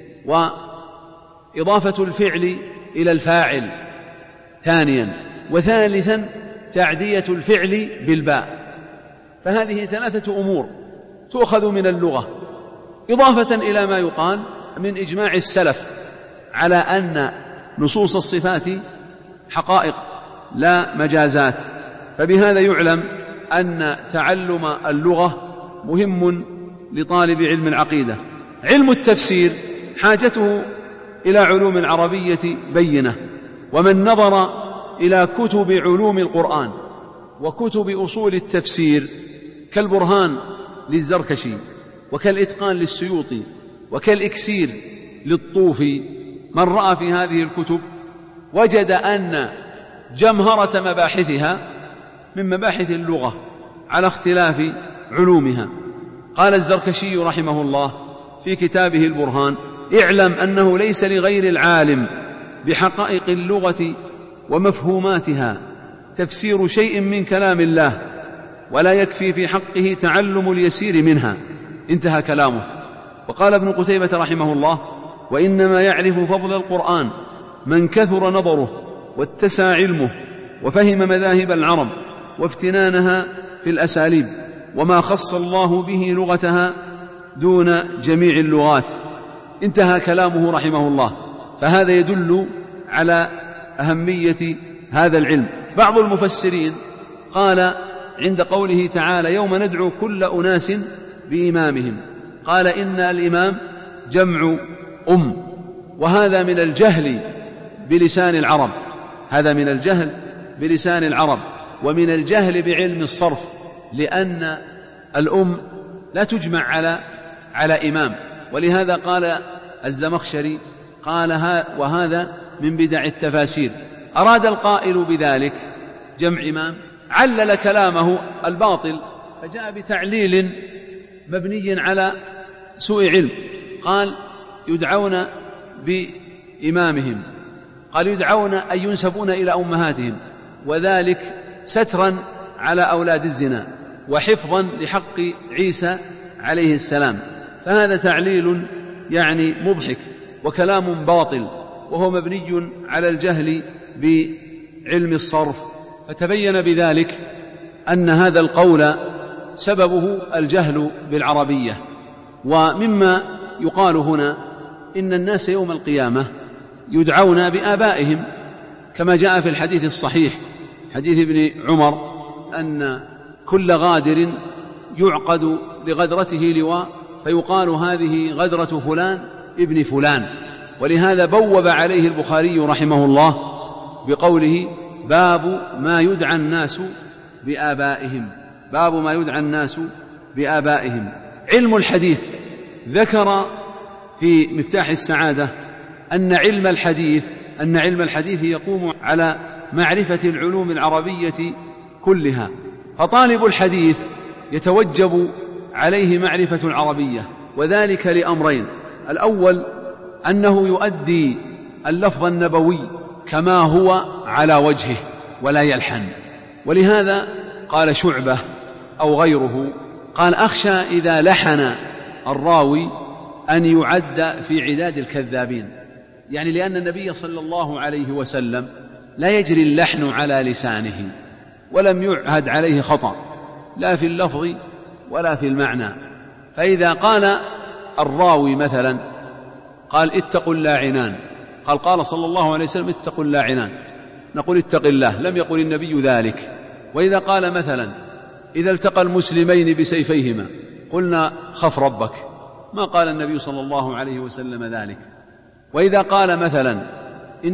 S1: وإضافة الفعل إلى الفاعل ثانيا، وثالثا تعدية الفعل بالباء. فهذه ثلاثة أمور تؤخذ من اللغة، إضافة إلى ما يقال من إجماع السلف على أن نصوص الصفات حقائق لا مجازات. فبهذا يعلم أن تعلم اللغة مهم لطالب علم العقيدة. علم التفسير حاجته إلى علوم العربية بينة، ومن نظر إلى كتب علوم القرآن وكتب أصول التفسير كالبرهان للزركشي وكالإتقان للسيوطي وكالإكسير للطوفي، من رأى في هذه الكتب وجد أن جمهرة مباحثها من مباحث اللغة على اختلاف علومها. قال الزركشي رحمه الله في كتابه البرهان: اعلم أنه ليس لغير العالم بحقائق اللغة ومفهوماتها تفسير شيء من كلام الله، ولا يكفي في حقه تعلم اليسير منها. انتهى كلامه. وقال ابن قتيبة رحمه الله: وإنما يعرف فضل القرآن من كثر نظره واتسع علمه وفهم مذاهب العرب وافتنانها في الأساليب، وما خص الله به لغتها دون جميع اللغات. انتهى كلامه رحمه الله. فهذا يدل على أهمية هذا العلم. بعض المفسرين قال عند قوله تعالى: يوم ندعو كل أناس بإمامهم، قال إن الإمام جمع وهذا من الجهل بلسان العرب، هذا من الجهل بلسان العرب، ومن الجهل بعلم الصرف، لأن الأم لا تجمع على إمام. ولهذا قال الزمخشري قال وهذا من بدع التفاسير. أراد القائل بذلك جمع إمام، علل كلامه الباطل فجاء بتعليل مبني على سوء علم. قال يدعون بإمامهم، قال يدعون أن ينسبون إلى أمهاتهم، وذلك سترا على أولاد الزنا وحفظا لحق عيسى عليه السلام. فهذا تعليل يعني مضحك وكلام باطل، وهو مبني على الجهل بعلم الصرف. فتبين بذلك أن هذا القول سببه الجهل بالعربية. ومما يقال هنا إن الناس يوم القيامة يدعون بآبائهم، كما جاء في الحديث الصحيح حديث ابن عمر أن كل غادر يعقد لغدرته لواء فيقال هذه غدرة فلان ابن فلان. ولهذا بوب عليه البخاري رحمه الله بقوله: باب ما يدعى الناس بآبائهم، باب ما يدعى الناس بآبائهم. علم الحديث ذكر في مفتاح السعادة أن علم الحديث يقوم على معرفة العلوم العربية كلها، فطالب الحديث يتوجب عليه معرفة العربية، وذلك لأمرين: الأول أنه يؤدي اللفظ النبوي كما هو على وجهه ولا يلحن. ولهذا قال شعبة أو غيره قال: أخشى إذا لحن الراوي أن يعد في عداد الكذابين، يعني لأن النبي صلى الله عليه وسلم لا يجري اللحن على لسانه، ولم يعهد عليه خطأ لا في اللفظ ولا في المعنى. فإذا قال الراوي مثلا قال: اتقوا اللاعنان، قال صلى الله عليه وسلم: اتقوا اللاعنان، نقول: اتق الله، لم يقل النبي ذلك. وإذا قال مثلا: إذا التقى المسلمين بسيفيهما، قلنا: خف ربك، ما قال النبي صلى الله عليه وسلم ذلك. وإذا قال مثلا: إن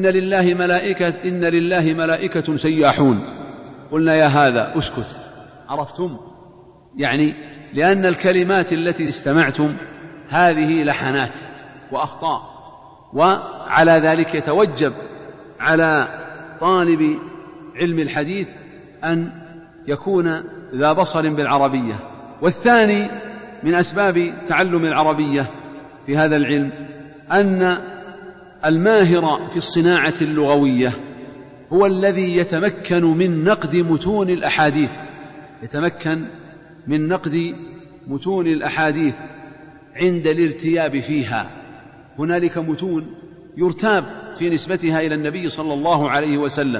S1: لله ملائكة سياحون، قلنا: يا هذا اسكت، عرفتم؟ يعني لأن الكلمات التي استمعتم هذه لحنات، وأخطاء. وعلى ذلك يتوجب على طالب علم الحديث أن يكون ذا بصر بالعربية. والثاني من أسباب تعلم العربية في هذا العلم أن الماهر في الصناعة اللغوية هو الذي يتمكن من نقد متون الأحاديث، يتمكن من نقد متون الأحاديث عند الارتياب فيها. هنالك متون يرتاب في نسبتها إلى النبي صلى الله عليه وسلم،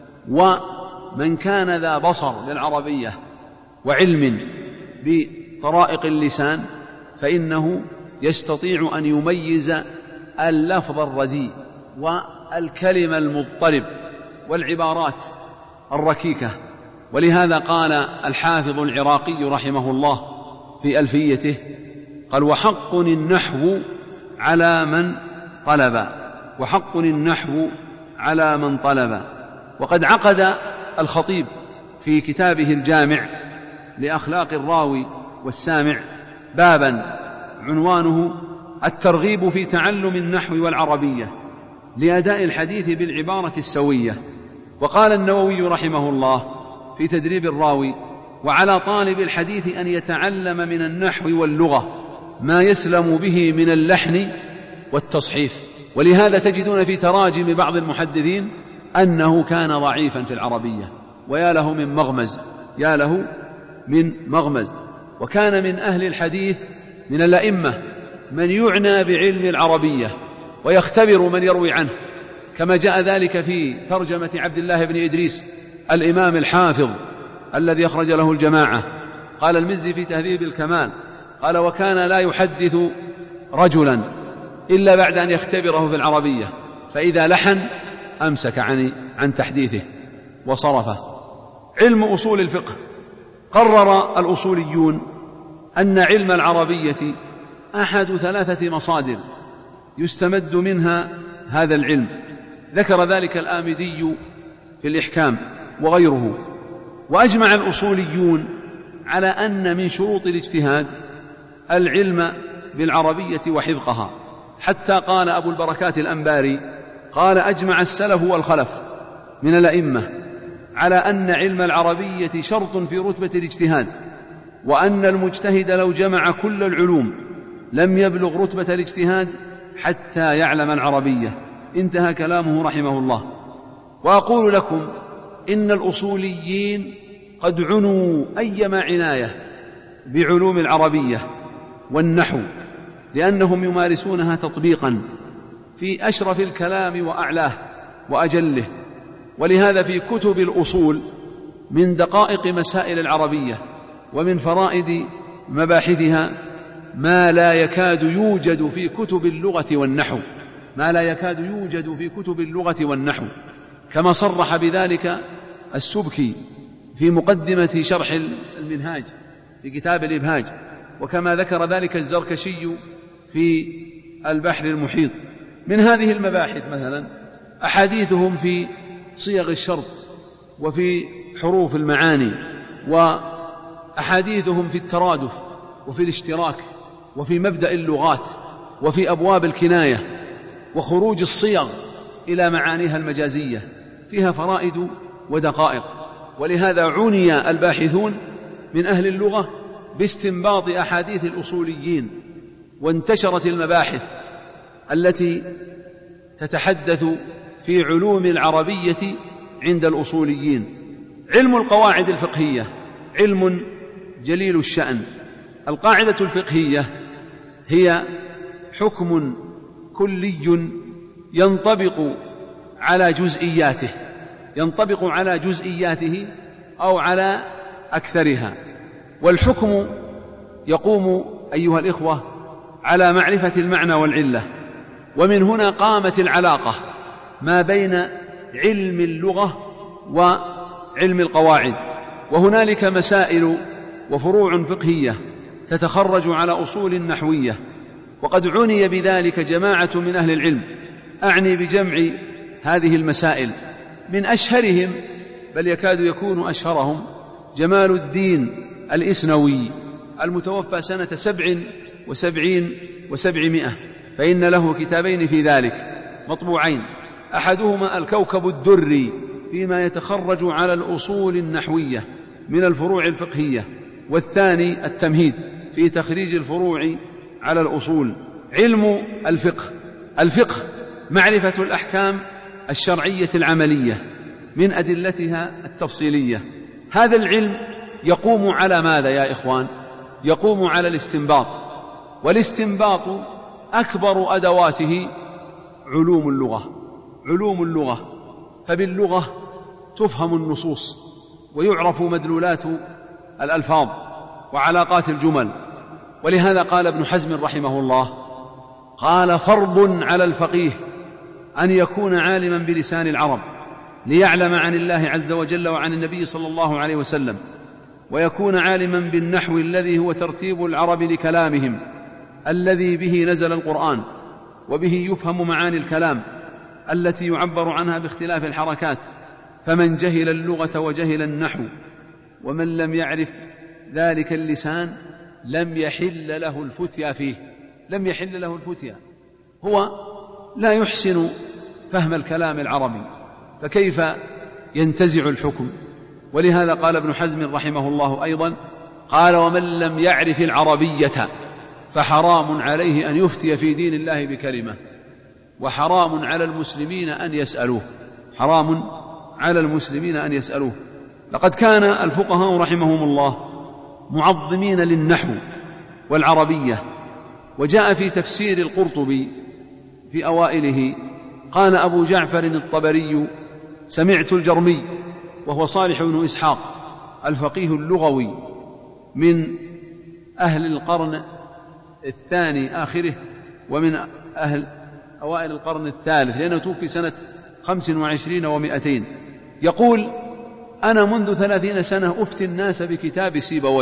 S1: ومن كان ذا بصر للعربية وعلم بطرائق اللسان فإنه يستطيع أن يميز اللفظ الرديء والكلمة المضطرب والعبارات الركيكة. ولهذا قال الحافظ العراقي رحمه الله في ألفيته قال: وحق النحو على من طلب، وحق النحو على من طلب. وقد عقد الخطيب في كتابه الجامع لأخلاق الراوي والسامع بابا عنوانه الترغيب في تعلم النحو والعربية لأداء الحديث بالعبارة السوية. وقال النووي رحمه الله في تدريب الراوي: وعلى طالب الحديث أن يتعلم من النحو واللغة ما يسلم به من اللحن والتصحيف. ولهذا تجدون في تراجم بعض المحدثين أنه كان ضعيفا في العربية، ويا له من مغمز، يا له من مغمز. وكان من أهل الحديث من الأئمة من يعنى بعلم العربية ويختبر من يروي عنه، كما جاء ذلك في ترجمة عبد الله بن إدريس الإمام الحافظ الذي أخرج له الجماعة. قال المزي في تهذيب الكمال قال: وكان لا يحدث رجلا إلا بعد أن يختبره في العربية، فإذا لحن أمسك عن تحديثه وصرفه. علم أصول الفقه: قرر الأصوليون أن علم العربية أحد 3 مصادر يستمد منها هذا العلم. ذكر ذلك الآمدي في الإحكام وغيره. وأجمع الأصوليون على أن من شروط الاجتهاد العلم بالعربية وحفظها، حتى قال أبو البركات الأنباري قال: أجمع السلف والخلف من الأئمة على أن علم العربية شرط في رتبة الاجتهاد، وأن المجتهد لو جمع كل العلوم لم يبلغ رتبة الاجتهاد حتى يعلم العربية. انتهى كلامه رحمه الله. وأقول لكم إن الأصوليين قد عنوا أيما عناية بعلوم العربية والنحو، لأنهم يمارسونها تطبيقا في أشرف الكلام وأعلاه وأجله. ولهذا في كتب الأصول من دقائق مسائل العربية ومن فرائد مباحثها ما لا يكاد يوجد في كتب اللغة والنحو، ما لا يكاد يوجد في كتب اللغة والنحو، كما صرح بذلك السبكي في مقدمة شرح المنهاج في كتاب الإبهاج، وكما ذكر ذلك الزركشي في البحر المحيط. من هذه المباحث مثلا أحاديثهم في صيغ الشرط وفي حروف المعاني، وأحاديثهم في الترادف وفي الاشتراك وفي مبدأ اللغات وفي أبواب الكناية وخروج الصيغ إلى معانيها المجازية، فيها فرائد ودقائق. ولهذا عني الباحثون من أهل اللغة باستنباط أحاديث الأصوليين، وانتشرت المباحث التي تتحدث في علوم العربية عند الأصوليين. علم القواعد الفقهية علم جليل الشأن. القاعدة الفقهية هي حكم كلي ينطبق على جزئياته أو على أكثرها. والحكم يقوم أيها الإخوة على معرفة المعنى والعلة، ومن هنا قامت العلاقة ما بين علم اللغة وعلم القواعد. وهنالك مسائل وفروع فقهية تتخرج على أصول نحوية، وقد عني بذلك جماعة من أهل العلم، أعني بجمع هذه المسائل. من أشهرهم بل يكاد يكون أشهرهم جمال الدين الإسنوي المتوفى سنة 77 و700 فإن له كتابين في ذلك مطبوعين، أحدهما الكوكب الدري فيما يتخرج على الأصول النحوية من الفروع الفقهية، والثاني التمهيد في تخريج الفروع على الأصول. علم الفقه معرفة الأحكام الشرعية العملية من أدلتها التفصيلية. هذا العلم يقوم على ماذا يا إخوان؟ يقوم على الاستنباط، والاستنباط أكبر أدواته علوم اللغة، فباللغة تفهم النصوص ويعرف مدلولات الألفاظ وعلاقات الجمل. ولهذا قال ابن حزم رحمه الله، قال: فرض على الفقيه أن يكون عالما بلسان العرب ليعلم عن الله عز وجل وعن النبي صلى الله عليه وسلم، ويكون عالما بالنحو الذي هو ترتيب العرب لكلامهم الذي به نزل القرآن، وبه يفهم معاني الكلام التي يعبر عنها باختلاف الحركات. فمن جهل اللغة وجهل النحو ومن لم يعرف ذلك اللسان لم يحل له الفتيا فيه، هو لا يحسن فهم الكلام العربي، فكيف ينتزع الحكم؟ ولهذا قال ابن حزم رحمه الله أيضا، قال: ومن لم يعرف العربية فحرام عليه أن يفتي في دين الله بكلمة، وحرام على المسلمين أن يسألوه. لقد كان الفقهاء رحمهم الله معظمين للنحو والعربية، وجاء في تفسير القرطبي في أوائله قال أبو جعفر الطبري: سمعت الجرمي، وهو صالح بن إسحاق الفقيه اللغوي من أهل القرن الثاني آخره ومن أهل أوائل القرن الثالث، لأنه توفي سنة 25 و200، يقول: أنا منذ 30 سنة أفتي الناس بكتاب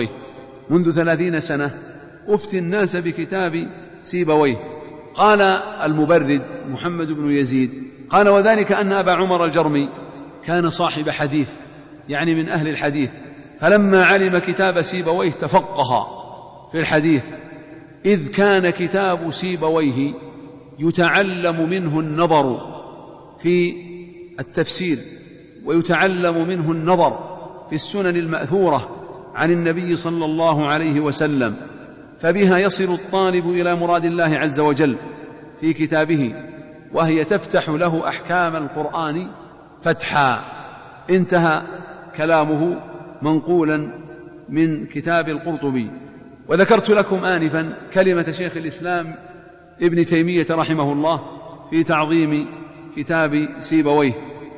S1: سيبويه. قال المبرد محمد بن يزيد، قال: وذلك أن أبا عمر الجرمي كان صاحب حديث، يعني من أهل الحديث، فلما علم كتاب سيبويه تفقه في الحديث، إذ كان كتاب سيبويه يتعلم منه النظر في التفسير، ويتعلم منه النظر في السنن المأثورة عن النبي صلى الله عليه وسلم، فبها يصل الطالب إلى مراد الله عز وجل في كتابه، وهي تفتح له أحكام القرآن فتحا. انتهى كلامه منقولا من كتاب القرطبي. وذكرت لكم آنفا كلمة شيخ الإسلام ابن تيمية رحمه الله في تعظيم كتاب سيبويه،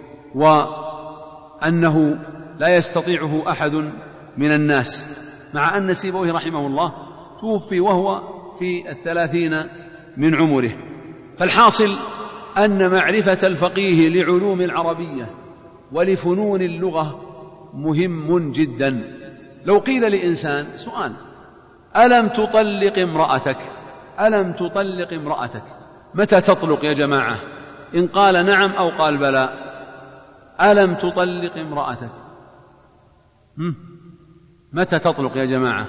S1: وأنه لا يستطيعه أحد من الناس، مع أن سيبويه رحمه الله توفي وهو في 30 من عمره. فالحاصل أن معرفة الفقيه لعلوم العربية ولفنون اللغة مهم جدا. لو قيل لإنسان سؤال: ألم تطلق امرأتك؟ متى تطلق يا جماعة؟ إن قال نعم أو قال بلى. ألم تطلق امرأتك؟ متى تطلق يا جماعة؟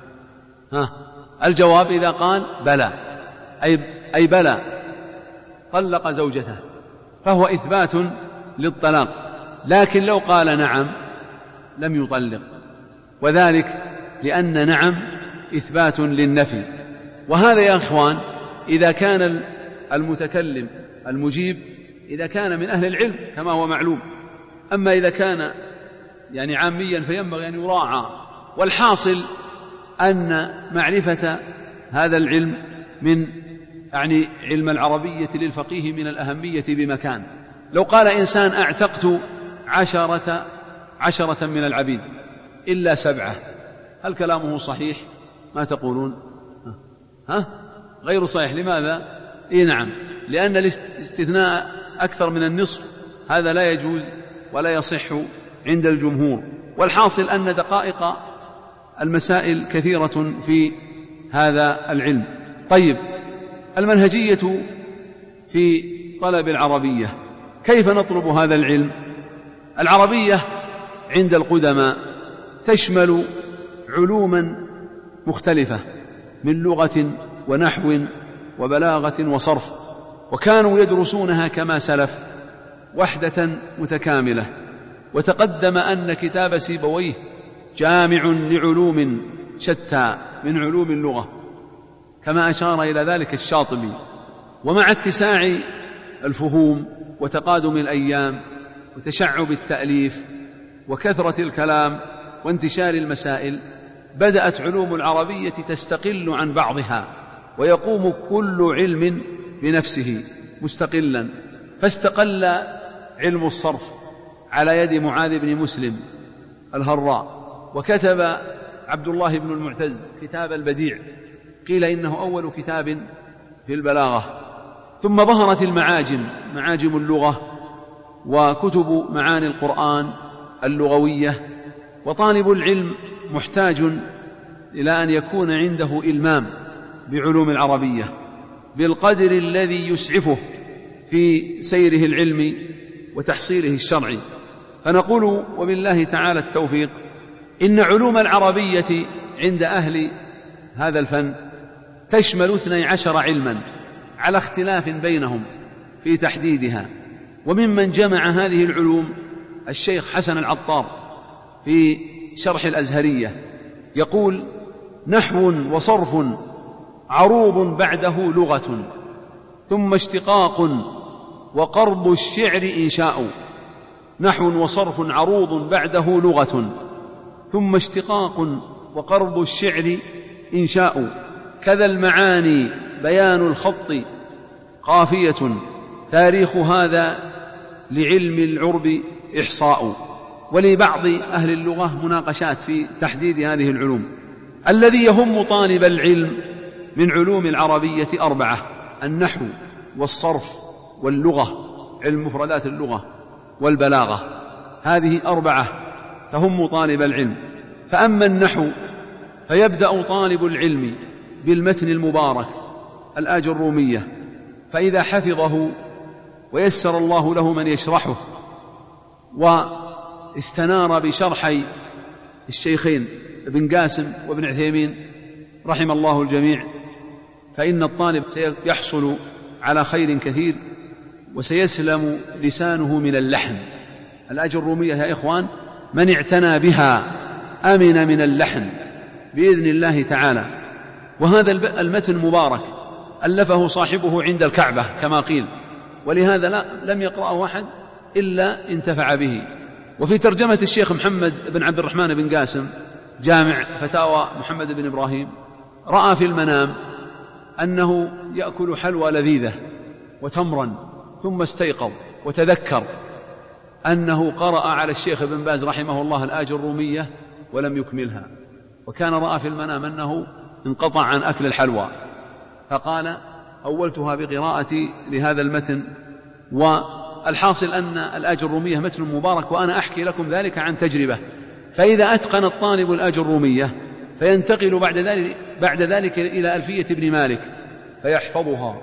S1: الجواب إذا قال بلى، أي بلى طلق زوجته، فهو إثبات للطلاق. لكن لو قال نعم لم يطلق، وذلك لأن نعم إثبات للنفي. وهذا يا أخوان إذا كان المتكلم المجيب إذا كان من أهل العلم كما هو معلوم، أما إذا كان يعني عاميا فينبغي أن يراعى. والحاصل أن معرفة هذا العلم من يعني علم العربية للفقيه من الأهمية بمكان. لو قال إنسان: أعتقت 10 من العبيد إلا 7، هل كلامه صحيح؟ ما تقولون؟ غير صحيح. لماذا؟ نعم، لأن الاستثناء أكثر من النصف هذا لا يجوز ولا يصح عند الجمهور. والحاصل أن دقائق المسائل كثيرة في هذا العلم. طيب، المنهجية في طلب العربية، كيف نطلب هذا العلم؟ العربية عند القدماء تشمل علوما مختلفة من لغة ونحو وبلاغة وصرف، وكانوا يدرسونها كما سلف وحدة متكاملة. وتقدم أن كتاب سيبويه جامع لعلوم شتى من علوم اللغة، كما أشار إلى ذلك الشاطبي. ومع اتساع الفهوم وتقادم الأيام وتشعب التأليف وكثرة الكلام وانتشار المسائل، بدأت علوم العربية تستقل عن بعضها، ويقوم كل علم بنفسه مستقلا. فاستقل علم الصرف على يد معاذ بن مسلم الهراء، وكتب عبد الله بن المعتز كتاب البديع، قيل إنه أول كتاب في البلاغة. ثم ظهرت المعاجم، معاجم اللغة وكتب معاني القرآن اللغوية. وطالب العلم محتاج إلى أن يكون عنده إلمام بعلوم العربية بالقدر الذي يسعفه في سيره العلمي وتحصيله الشرعي. فنقول وبالله تعالى التوفيق إن علوم العربية عند أهل هذا الفن تشمل 12 علما على اختلاف بينهم في تحديدها. وممن جمع هذه العلوم الشيخ حسن العطار في شرح الأزهرية، يقول: نحو وصرف عروض بعده لغة، ثم اشتقاق وقرض الشعر إنشاء. نحو وصرف عروض بعده لغة، ثم اشتقاق وقرض الشعر إنشاء. كذا المعاني بيان الخط قافية، تاريخ هذا لعلم العرب إحصاء. ولبعض أهل اللغة مناقشات في تحديد هذه العلوم. الذي يهم طالب العلم من علوم العربية 4: النحو والصرف واللغة، علم مفردات اللغة والبلاغة. هذه 4 تهم طالب العلم. فأما النحو فيبدأ طالب العلم بالمتن المبارك الآج الرومية، فإذا حفظه ويسر الله له من يشرحه واستنار بشرحي الشيخين ابن قاسم وابن عثيمين رحم الله الجميع، فإن الطالب سيحصل على خير كثير وسيسلم لسانه من اللحن. الآج الرومية يا إخوان من اعتنى بها أمن من اللحن بإذن الله تعالى. وهذا المتن مبارك ألفه صاحبه عند الكعبة كما قيل، ولهذا لم يقرأه أحد إلا انتفع به. وفي ترجمة الشيخ محمد بن عبد الرحمن بن قاسم جامع فتاوى محمد بن إبراهيم، رأى في المنام أنه يأكل حلوى لذيذة وتمرا، ثم استيقظ وتذكر أنه قرأ على الشيخ ابن باز رحمه الله الآج الرومية ولم يكملها، وكان رأى في المنام أنه انقطع عن أكل الحلوى، فقال: أولتها بقراءتي لهذا المتن. والحاصل أن الآج الرومية متن مبارك، وأنا أحكي لكم ذلك عن تجربة. فإذا أتقن الطالب الآج الرومية فينتقل بعد ذلك إلى ألفية ابن مالك فيحفظها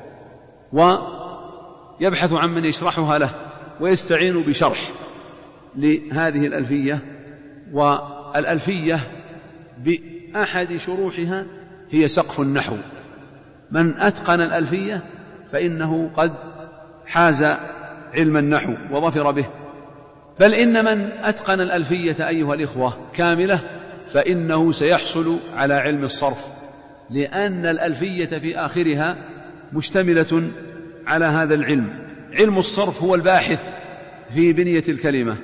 S1: ويبحث عن من يشرحها له ويستعين بشرح لهذه الألفية. والألفية بأحد شروحها هي سقف النحو. من أتقن الألفية فإنه قد حاز علم النحو وظفر به. بل إن من أتقن الألفية أيها الإخوة كاملة فإنه سيحصل على علم الصرف، لأن الألفية في آخرها مشتملة على هذا العلم. علم الصرف هو الباحث في بنية الكلمة،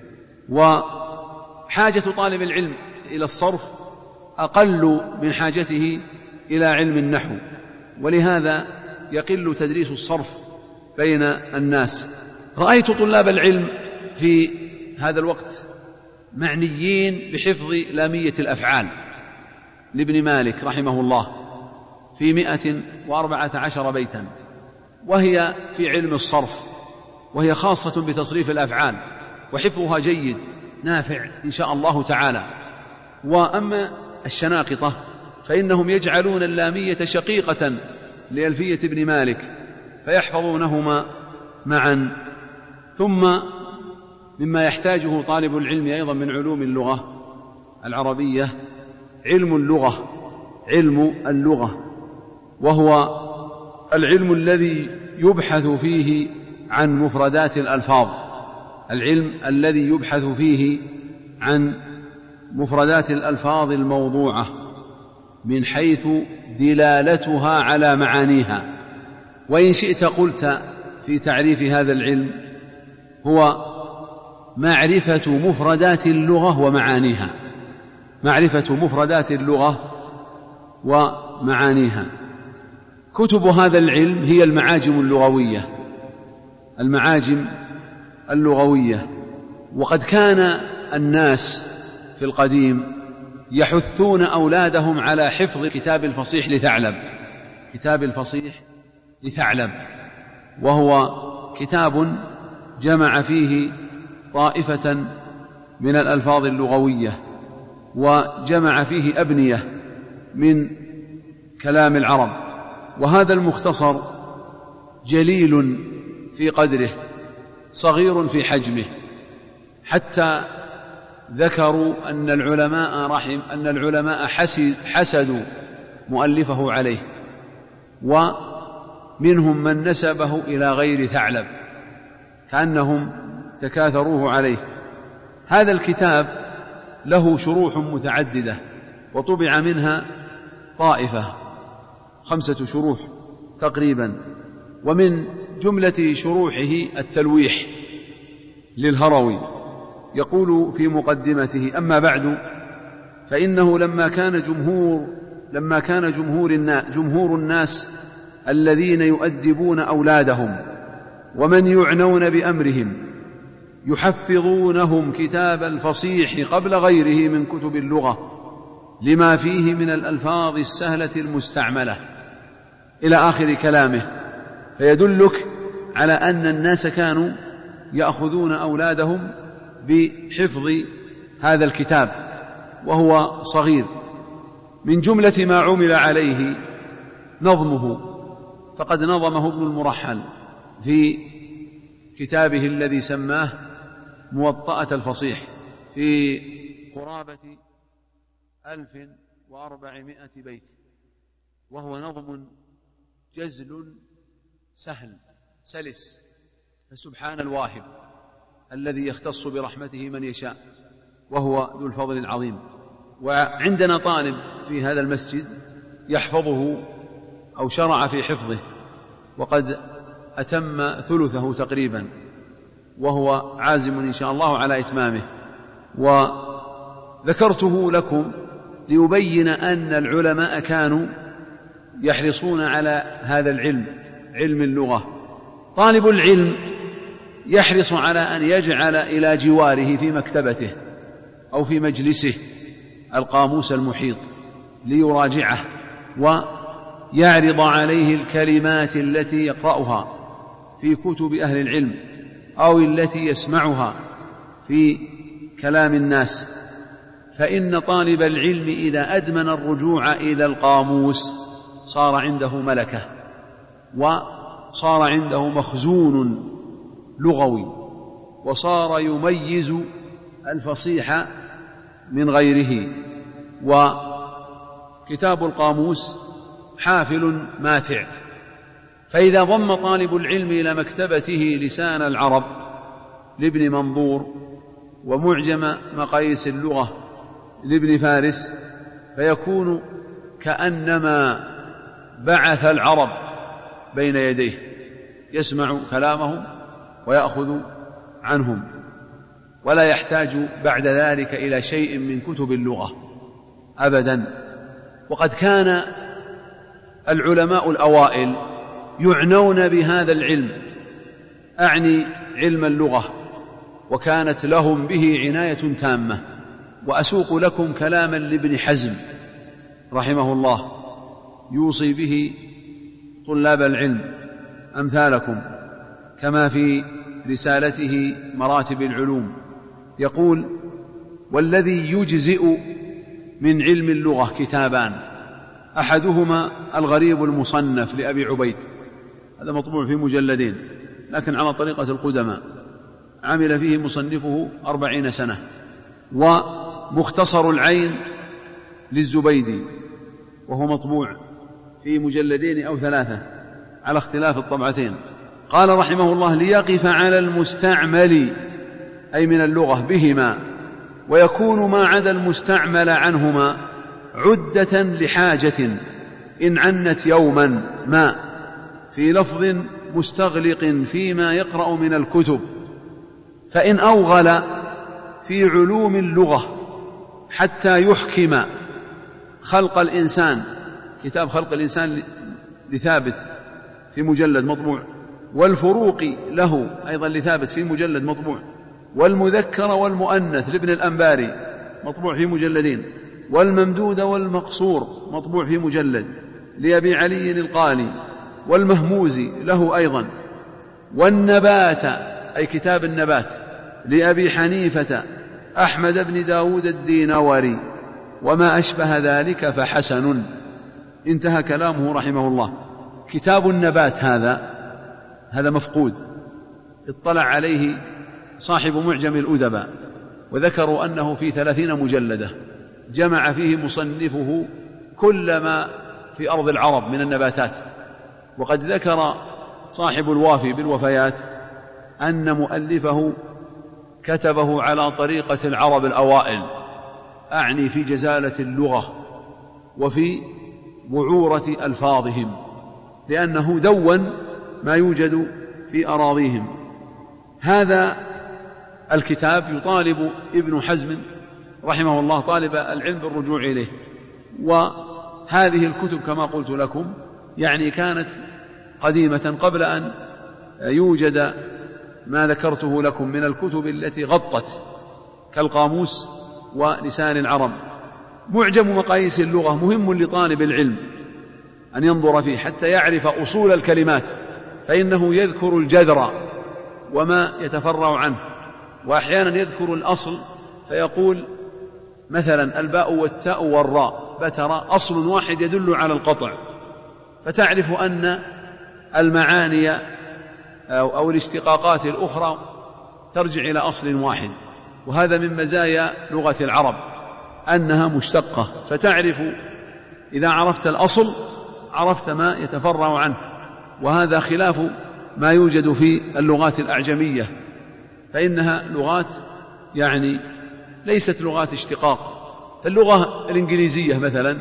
S1: وحاجة طالب العلم إلى الصرف أقل من حاجته إلى علم النحو، ولهذا يقل تدريس الصرف بين الناس. رأيت طلاب العلم في هذا الوقت معنيين بحفظ لامية الأفعال لابن مالك رحمه الله في 114 بيتا، وهي في علم الصرف، وهي خاصة بتصريف الأفعال، وحفظها جيد نافع إن شاء الله تعالى. وأما الشناقطة فإنهم يجعلون اللامية شقيقة لألفية ابن مالك فيحفظونهما معا. ثم مما يحتاجه طالب العلم أيضا من علوم اللغة العربية علم اللغة، وهو العلم الذي يبحث فيه عن مفردات الألفاظ، العلم الذي يبحث فيه عن مفردات الألفاظ الموضوعة من حيث دلالتها على معانيها. وإن شئت قلت في تعريف هذا العلم هو معرفة مفردات اللغة ومعانيها، معرفة مفردات اللغة ومعانيها. كتب هذا العلم هي المعاجم اللغوية، المعاجم اللغوية. وقد كان الناس في القديم يحثون أولادهم على حفظ كتاب الفصيح لثعلب، كتاب الفصيح لثعلب، وهو كتاب جمع فيه طائفة من الألفاظ اللغوية، وجمع فيه أبنية من كلام العرب. وهذا المختصر جليل في قدره، صغير في حجمه، حتى ذكروا أن العلماء حسدوا مؤلفه عليه، ومنهم من نسبه إلى غير ثعلب كأنهم تكاثروه عليه. هذا الكتاب له شروح متعددة، وطبع منها طائفة 5 شروح تقريبا. ومن جملة شروحه التلويح للهروي، يقول في مقدمته: أما بعد، فإنه لما كان جمهور الناس الذين يؤدبون أولادهم ومن يعنون بأمرهم يحفظونهم كتاب الفصيح قبل غيره من كتب اللغة لما فيه من الألفاظ السهلة المستعملة، إلى آخر كلامه. فيدلك على أن الناس كانوا يأخذون أولادهم بحفظ هذا الكتاب وهو صغير. من جملة ما عمل عليه نظمه، فقد نظمه ابن المرحل في كتابه الذي سماه موطأة الفصيح في قرابة 1400 بيت، وهو نظم جزل سهل سلس، فسبحان الواهب الذي يختص برحمته من يشاء، وهو ذو الفضل العظيم. وعندنا طالب في هذا المسجد يحفظه أو شرع في حفظه، وقد أتم ثلثه تقريبا، وهو عازم إن شاء الله على إتمامه. وذكرته لكم ليبين أن العلماء كانوا يحرصون على هذا العلم، علم اللغة. طالب العلم يحرص على أن يجعل إلى جواره في مكتبته أو في مجلسه القاموس المحيط ليراجعه ويعرض عليه الكلمات التي يقرأها في كتب أهل العلم أو التي يسمعها في كلام الناس. فإن طالب العلم إذا أدمن الرجوع إلى القاموس صار عنده ملكة، وصار عنده مخزون لغوي، وصار يميز الفصيح من غيره. وكتاب القاموس حافل ماتع، فإذا ضم طالب العلم إلى مكتبته لسان العرب لابن منظور ومعجم مقاييس اللغة لابن فارس، فيكون كأنما بعث العرب بين يديه، يسمع كلامهم ويأخذ عنهم، ولا يحتاج بعد ذلك إلى شيء من كتب اللغة أبدا. وقد كان العلماء الأوائل يعنون بهذا العلم، أعني علم اللغة، وكانت لهم به عناية تامة. وأسوق لكم كلاما لابن حزم رحمه الله يوصي به طلاب العلم أمثالكم، كما في رسالته مراتب العلوم، يقول: والذي يجزئ من علم اللغة كتابان، أحدهما الغريب المصنف لأبي عبيد، هذا مطبوع في مجلدين لكن على طريقة القدماء، عمل فيه مصنفه 40 سنة. ومختصر العين للزبيدي، وهو مطبوع في مجلدين أو 3 على اختلاف الطبعتين. قال رحمه الله: ليقف على المستعمل أي من اللغة بهما، ويكون ما عدا المستعمل عنهما عدة لحاجة إن عنت يوما ما، في لفظ مستغلق فيما يقرأ من الكتب، فإن أوغل في علوم اللغة حتى يحكم خلق الإنسان، كتاب خلق الإنسان لثابت في مجلد مطبوع، والفروق له أيضا لثابت في مجلد مطبوع، والمذكر والمؤنث لابن الأنباري مطبوع في مجلدين، والممدود والمقصور مطبوع في مجلد لأبي علي القالي، والمهموزي له أيضا، والنبات أي كتاب النبات لأبي حنيفة أحمد بن داود الدينوري، وما أشبه ذلك فحسن. انتهى كلامه رحمه الله. كتاب النبات هذا مفقود، اطلع عليه صاحب معجم الأدباء وذكروا أنه في 30 مجلدة جمع فيه مصنفه كل ما في أرض العرب من النباتات. وقد ذكر صاحب الوافي بالوفيات أن مؤلفه كتبه على طريقة العرب الأوائل، أعني في جزالة اللغة وفي وعورة ألفاظهم، لأنه دون ما يوجد في أراضيهم. هذا الكتاب يطالب ابن حزم رحمه الله طالب العلم بالرجوع إليه. وهذه الكتب كما قلت لكم يعني كانت قديمة قبل أن يوجد ما ذكرته لكم من الكتب التي غطت كالقاموس ولسان العرب. معجم مقاييس اللغة مهم لطالب العلم أن ينظر فيه حتى يعرف أصول الكلمات، فإنه يذكر الجذر وما يتفرع عنه، وأحيانا يذكر الأصل فيقول مثلا الباء والتاء والراء بترى أصل واحد يدل على القطع، فتعرف أن المعاني أو الاشتقاقات الأخرى ترجع إلى أصل واحد. وهذا من مزايا لغة العرب أنها مشتقة، فتعرف إذا عرفت الأصل عرفت ما يتفرع عنه، وهذا خلاف ما يوجد في اللغات الأعجمية، فإنها لغات يعني ليست لغات اشتقاق. فاللغة الإنجليزية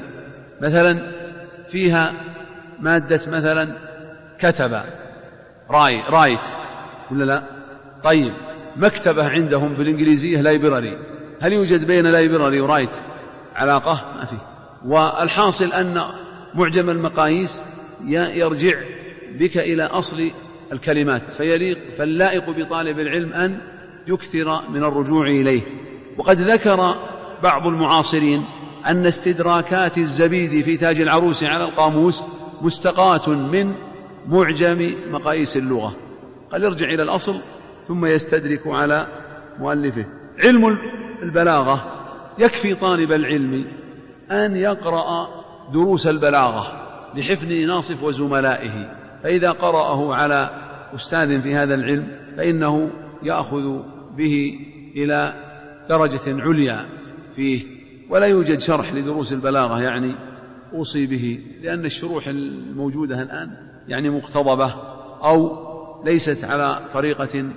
S1: مثلا فيها مادة مثلا كتب رايت ولا لا؟ طيب مكتبة عندهم بالإنجليزية لايبراري، هل يوجد بين لايبراري ورايت علاقة؟ ما فيه. والحاصل أن معجم المقاييس يرجع بك إلى أصل الكلمات، فاللائق بطالب العلم أن يكثر من الرجوع إليه. وقد ذكر بعض المعاصرين أن استدراكات الزبيدي في تاج العروس على القاموس مستقاة من معجم مقاييس اللغة، قال يرجع إلى الأصل ثم يستدرك على مؤلفه. علم البلاغة يكفي طالب العلم أن يقرأ دروس البلاغة لحفظ ناصف وزملائه، فإذا قرأه على أستاذ في هذا العلم فإنه يأخذ به إلى درجة عليا فيه. ولا يوجد شرح لدروس البلاغة يعني أوصي به، لأن الشروح الموجودة الآن يعني مقتضبة أو ليست على طريقة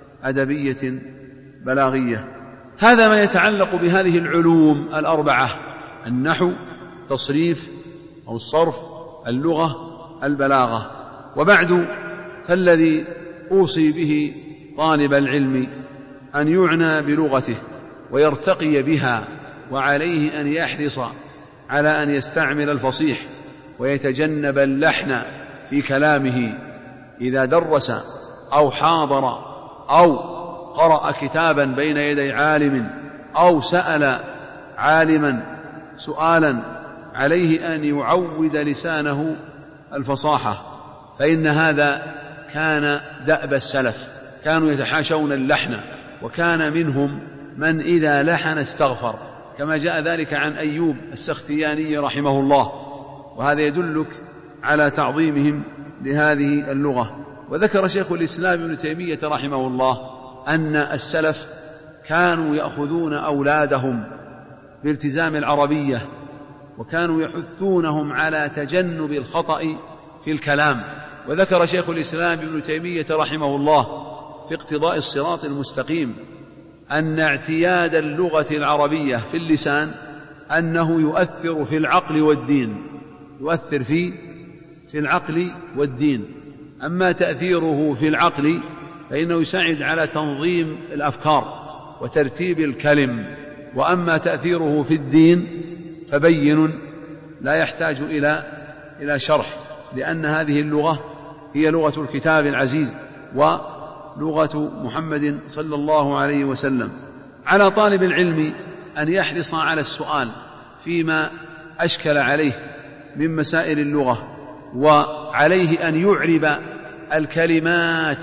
S1: أدبية بلاغية. هذا ما يتعلق بهذه العلوم الأربعة: النحو، التصريف أو الصرف، اللغة، البلاغة. وبعد فالذي أوصي به طالب العلم أن يعنى بلغته ويرتقي بها، وعليه أن يحرص على أن يستعمل الفصيح ويتجنب اللحن في كلامه إذا درس أو حاضر أو قرأ كتابا بين يدي عالم أو سأل عالما سؤالا، عليه أن يعود لسانه الفصاحة، فإن هذا كان دأب السلف، كانوا يتحاشون اللحن، وكان منهم من إذا لحن استغفر، كما جاء ذلك عن أيوب السختياني رحمه الله، وهذا يدلك على تعظيمهم لهذه اللغة. وذكر شيخ الإسلام ابن تيمية رحمه الله أن السلف كانوا يأخذون أولادهم بالتزام العربية، وكانوا يحثونهم على تجنب الخطأ في الكلام،
S2: وذكر شيخ الإسلام ابن تيمية رحمه الله في اقتضاء الصراط المستقيم أن اعتياد اللغة العربية في اللسان أنه يؤثر في العقل والدين، يؤثر في العقل والدين. أما تأثيره في العقل فإنه يساعد على تنظيم الأفكار وترتيب الكلم، وأما تأثيره في الدين فبين لا يحتاج إلى شرح، لأن هذه اللغة هي لغة الكتاب العزيز ولغة محمد صلى الله عليه وسلم. على طالب العلم أن يحرص على السؤال فيما أشكل عليه من مسائل اللغة، وعليه أن يعرب الكلمات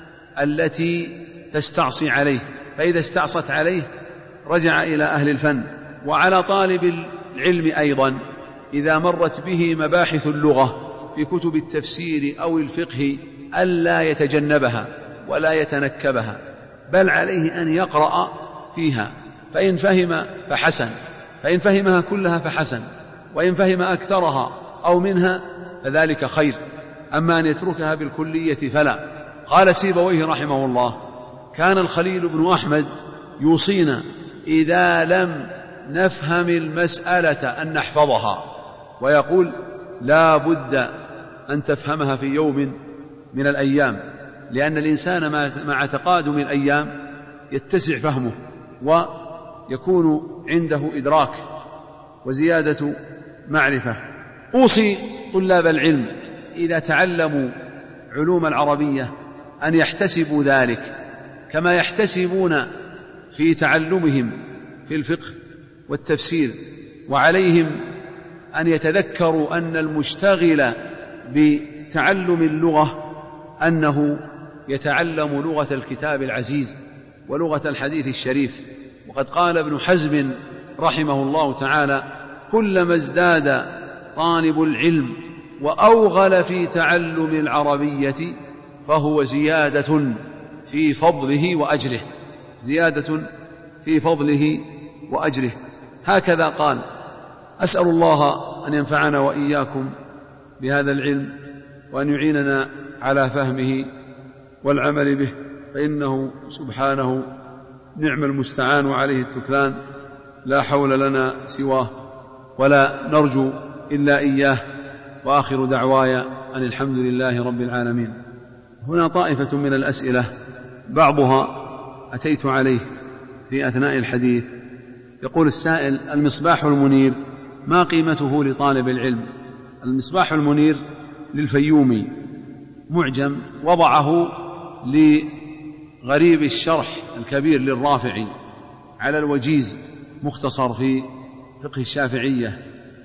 S2: التي تستعصي عليه، فإذا استعصت عليه رجع إلى أهل الفن. وعلى طالب العلم أيضا إذا مرت به مباحث اللغة في كتب التفسير أو الفقه ألا يتجنبها ولا يتنكبها، بل عليه أن يقرأ فيها، فإن فهم فحسن، فإن فهمها كلها فحسن، وإن فهم أكثرها أو منها فذلك خير، أما أن يتركها بالكلية فلا. قال سيبويه رحمه الله: كان الخليل بن أحمد يوصينا إذا لم نفهم المسألة أن نحفظها، ويقول: لا بد أن تفهمها في يوم من الأيام، لأن الإنسان مع تقادم الأيام يتسع فهمه ويكون عنده إدراك وزيادة معرفة. أوصي طلاب العلم إذا تعلموا علوم العربية أن يحتسبوا ذلك كما يحتسبون في تعلمهم في الفقه والتفسير، وعليهم أن يتذكروا أن المشتغل بتعلم اللغة أنه يتعلم لغة الكتاب العزيز ولغة الحديث الشريف. وقد قال ابن حزم رحمه الله تعالى: كلما ازداد طالب العلم وأوغل في تعلم العربية فهو زيادة في فضله وأجره، زيادة في فضله وأجره. هكذا قال. أسأل الله أن ينفعنا وإياكم بهذا العلم، وأن يعيننا على فهمه والعمل به، فإنه سبحانه نعم المستعان وعليه التكلان، لا حول لنا سواه ولا نرجو إلا إياه. وآخر دعواي أن الحمد لله رب العالمين. هنا طائفة من الأسئلة، بعضها أتيت عليه في أثناء الحديث. يقول السائل: المصباح المنير ما قيمته لطالب العلم؟ المصباح المنير للفيومي، معجم وضعه لغريب الشرح الكبير للرافعي على الوجيز، مختصر في فقه الشافعية،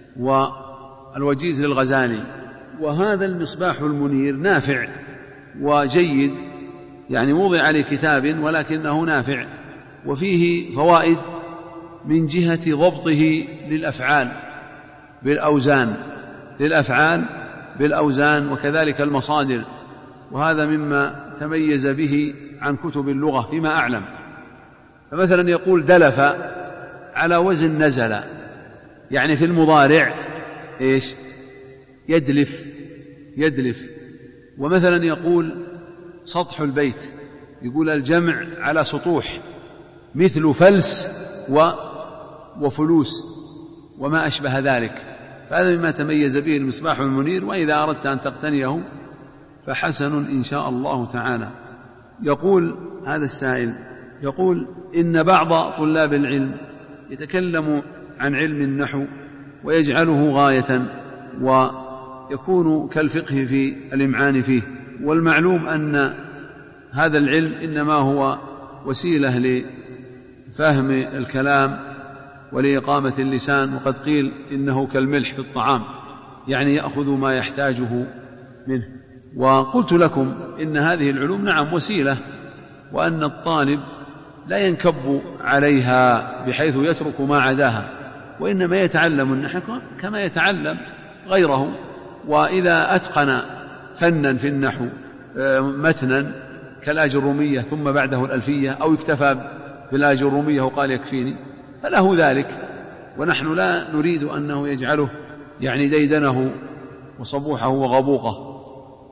S2: والوجيز للغزالي. وهذا المصباح المنير نافع وجيد، يعني وضع لكتاب ولكنه نافع، وفيه فوائد من جهة ضبطه للأفعال بالأوزان وكذلك المصادر، وهذا مما تميز به عن كتب اللغة فيما أعلم. فمثلا يقول دلف على وزن نزل، يعني في المضارع إيش؟ يدلف. ومثلا يقول سطح البيت، يقول الجمع على سطوح، مثل فلس وفلوس وما أشبه ذلك. فهذا مما تميز به المصباح المنير، وإذا أردت أن تقتنيه فحسن إن شاء الله تعالى. يقول هذا السائل، يقول: إن بعض طلاب العلم يتكلم عن علم النحو ويجعله غاية، ويكون كالفقه في الإمعان فيه، والمعلوم أن هذا العلم إنما هو وسيلة لفهم الكلام ولإقامة اللسان، وقد قيل إنه كالملح في الطعام، يعني يأخذ ما يحتاجه منه. وقلت لكم إن هذه العلوم نعم وسيلة، وأن الطالب لا ينكب عليها بحيث يترك ما عداها، وإنما يتعلم النحو كما يتعلم غيره. وإذا أتقن فنا في النحو متنا كالآجرومية ثم بعده الألفية، أو اكتفى بالآجرومية وقال يكفيني، فله ذلك. ونحن لا نريد أنه يجعله يعني ديدنه وصبوحه وغبوقه،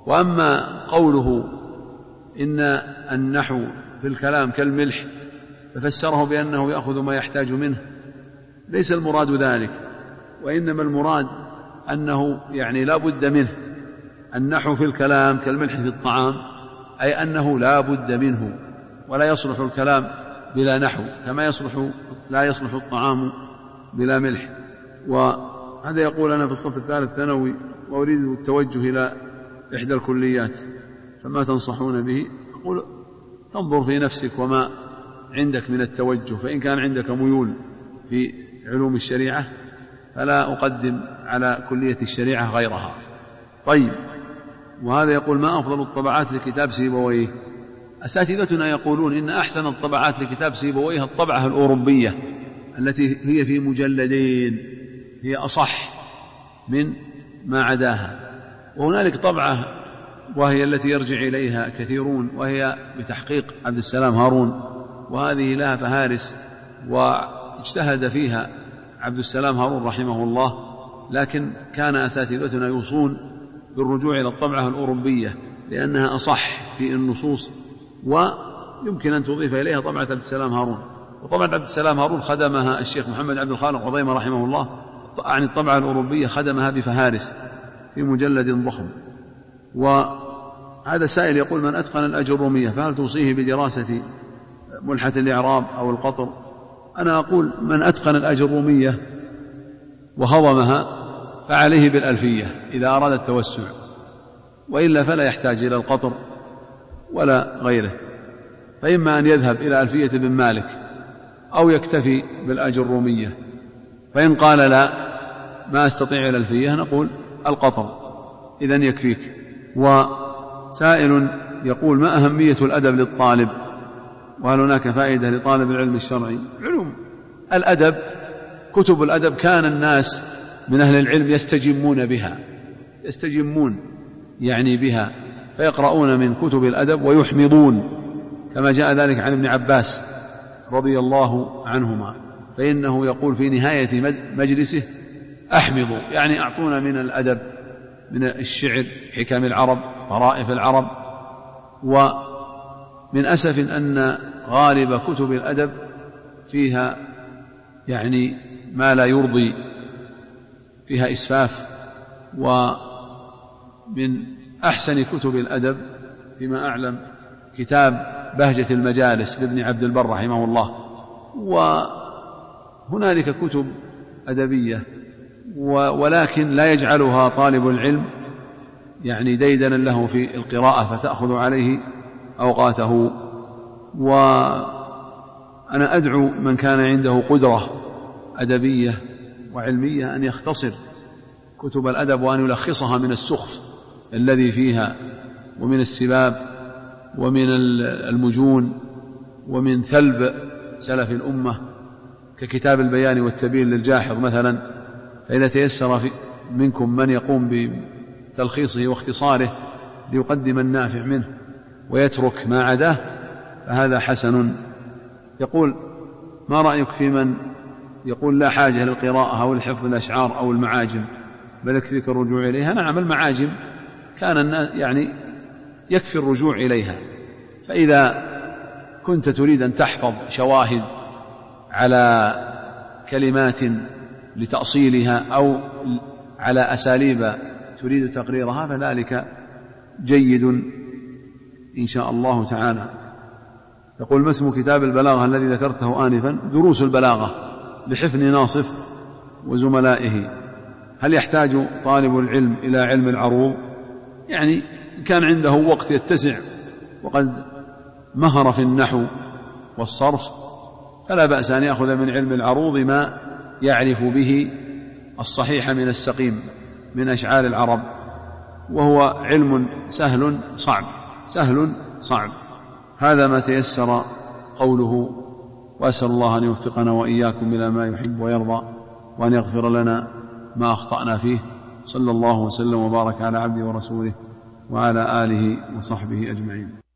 S2: وأما قوله إن النحو في الكلام كالملح ففسره بأنه يأخذ ما يحتاج منه، ليس المراد ذلك، وإنما المراد أنه يعني لا بد منه. النحو في الكلام كالملح في الطعام، أي أنه لا بد منه، ولا يصلح الكلام بلا نحو كما لا يصلح الطعام بلا ملح. وهذا يقول أنا في الصف الثالث ثانوي وأريد التوجه إلى إحدى الكليات، فما تنصحون به؟ أقول تنظر في نفسك وما عندك من التوجه، فإن كان عندك ميول في علوم الشريعة فلا أقدم على كلية الشريعة غيرها. طيب، وهذا يقول ما أفضل الطبعات لكتاب سيبويه؟ أساتذتنا يقولون إن أحسن الطبعات لكتاب سيبويه الطبعة الأوروبية التي هي في مجلدين، هي أصح من ما عداها. وهنالك طبعة وهي التي يرجع إليها كثيرون، وهي بتحقيق عبد السلام هارون، وهذه لها فهارس واجتهد فيها عبد السلام هارون رحمه الله، لكن كان أساتذتنا يوصون بالرجوع إلى الطبعة الأوروبية لأنها أصح في النصوص، ويمكن أن تضيف إليها طبعة عبد السلام هارون. وطبعة عبد السلام هارون خدمها الشيخ محمد عبد الخالق عظيمة رحمه الله عن الطبعة الأوروبية، خدمها بفهارس في مجلد ضخم. وهذا سائل يقول من أتقن الأجرومية فهل توصيه بدراسة ملحة الإعراب أو القطر؟ أنا أقول من أتقن الأجرومية وهضمها فعليه بالألفية إذا أراد التوسع، وإلا فلا يحتاج إلى القطر ولا غيره، فإما أن يذهب إلى ألفية بن مالك أو يكتفي بالأجرومية. فإن قال لا ما أستطيع الألفية نقول القطر إذن يكفيك. وسائل يقول ما أهمية الأدب للطالب، وهل هناك فائدة لطالب العلم الشرعي؟ علوم الأدب، كتب الأدب كان الناس من أهل العلم يستجمون يعني بها، فيقرؤون من كتب الأدب ويحمضون، كما جاء ذلك عن ابن عباس رضي الله عنهما، فإنه يقول في نهاية مجلسه أحمضوا، يعني أعطونا من الأدب، من الشعر، حكم العرب، طرائف العرب. ومن أسف أن غالب كتب الأدب فيها يعني ما لا يرضي، فيها إسفاف. ومن أحسن كتب الأدب فيما أعلم كتاب بهجة المجالس لابن عبد البر رحمه الله. وهنالك كتب أدبية ولكن لا يجعلها طالب العلم يعني ديدنا له في القراءة فتأخذ عليه أوقاته. وأنا أدعو من كان عنده قدرة أدبية وعلمية أن يختصر كتب الأدب وأن يلخصها من السخف الذي فيها ومن السباب ومن المجون ومن ثلب سلف الأمة، ككتاب البيان والتبيين للجاحظ مثلا. فإذا تيسر منكم من يقوم بتلخيصه واختصاره ليقدم النافع منه ويترك ما عداه فهذا حسن. يقول ما رأيك في من يقول لا حاجة للقراءة أو لحفظ الأشعار أو المعاجم بل يكفيك الرجوع إليها؟ نعم، المعاجم كان يعني يكفي الرجوع إليها، فإذا كنت تريد أن تحفظ شواهد على كلمات لتأصيلها أو على أساليب تريد تقريرها فذلك جيد إن شاء الله تعالى. يقول ما اسم كتاب البلاغة الذي ذكرته آنفا؟ دروس البلاغة لحفظ ناصف وزملائه. هل يحتاج طالب العلم إلى علم العروض؟ يعني كان عنده وقت يتسع وقد مهر في النحو والصرف فلا بأس أن يأخذ من علم العروض ما يعرف به الصحيح من السقيم من أشعار العرب، وهو علم سهل صعب. هذا ما تيسر قوله، وأسأل الله أن يوفقنا وإياكم إلى ما يحب ويرضى وأن يغفر لنا ما أخطأنا فيه. صلى الله وسلم وبارك على عبده ورسوله وعلى آله وصحبه أجمعين.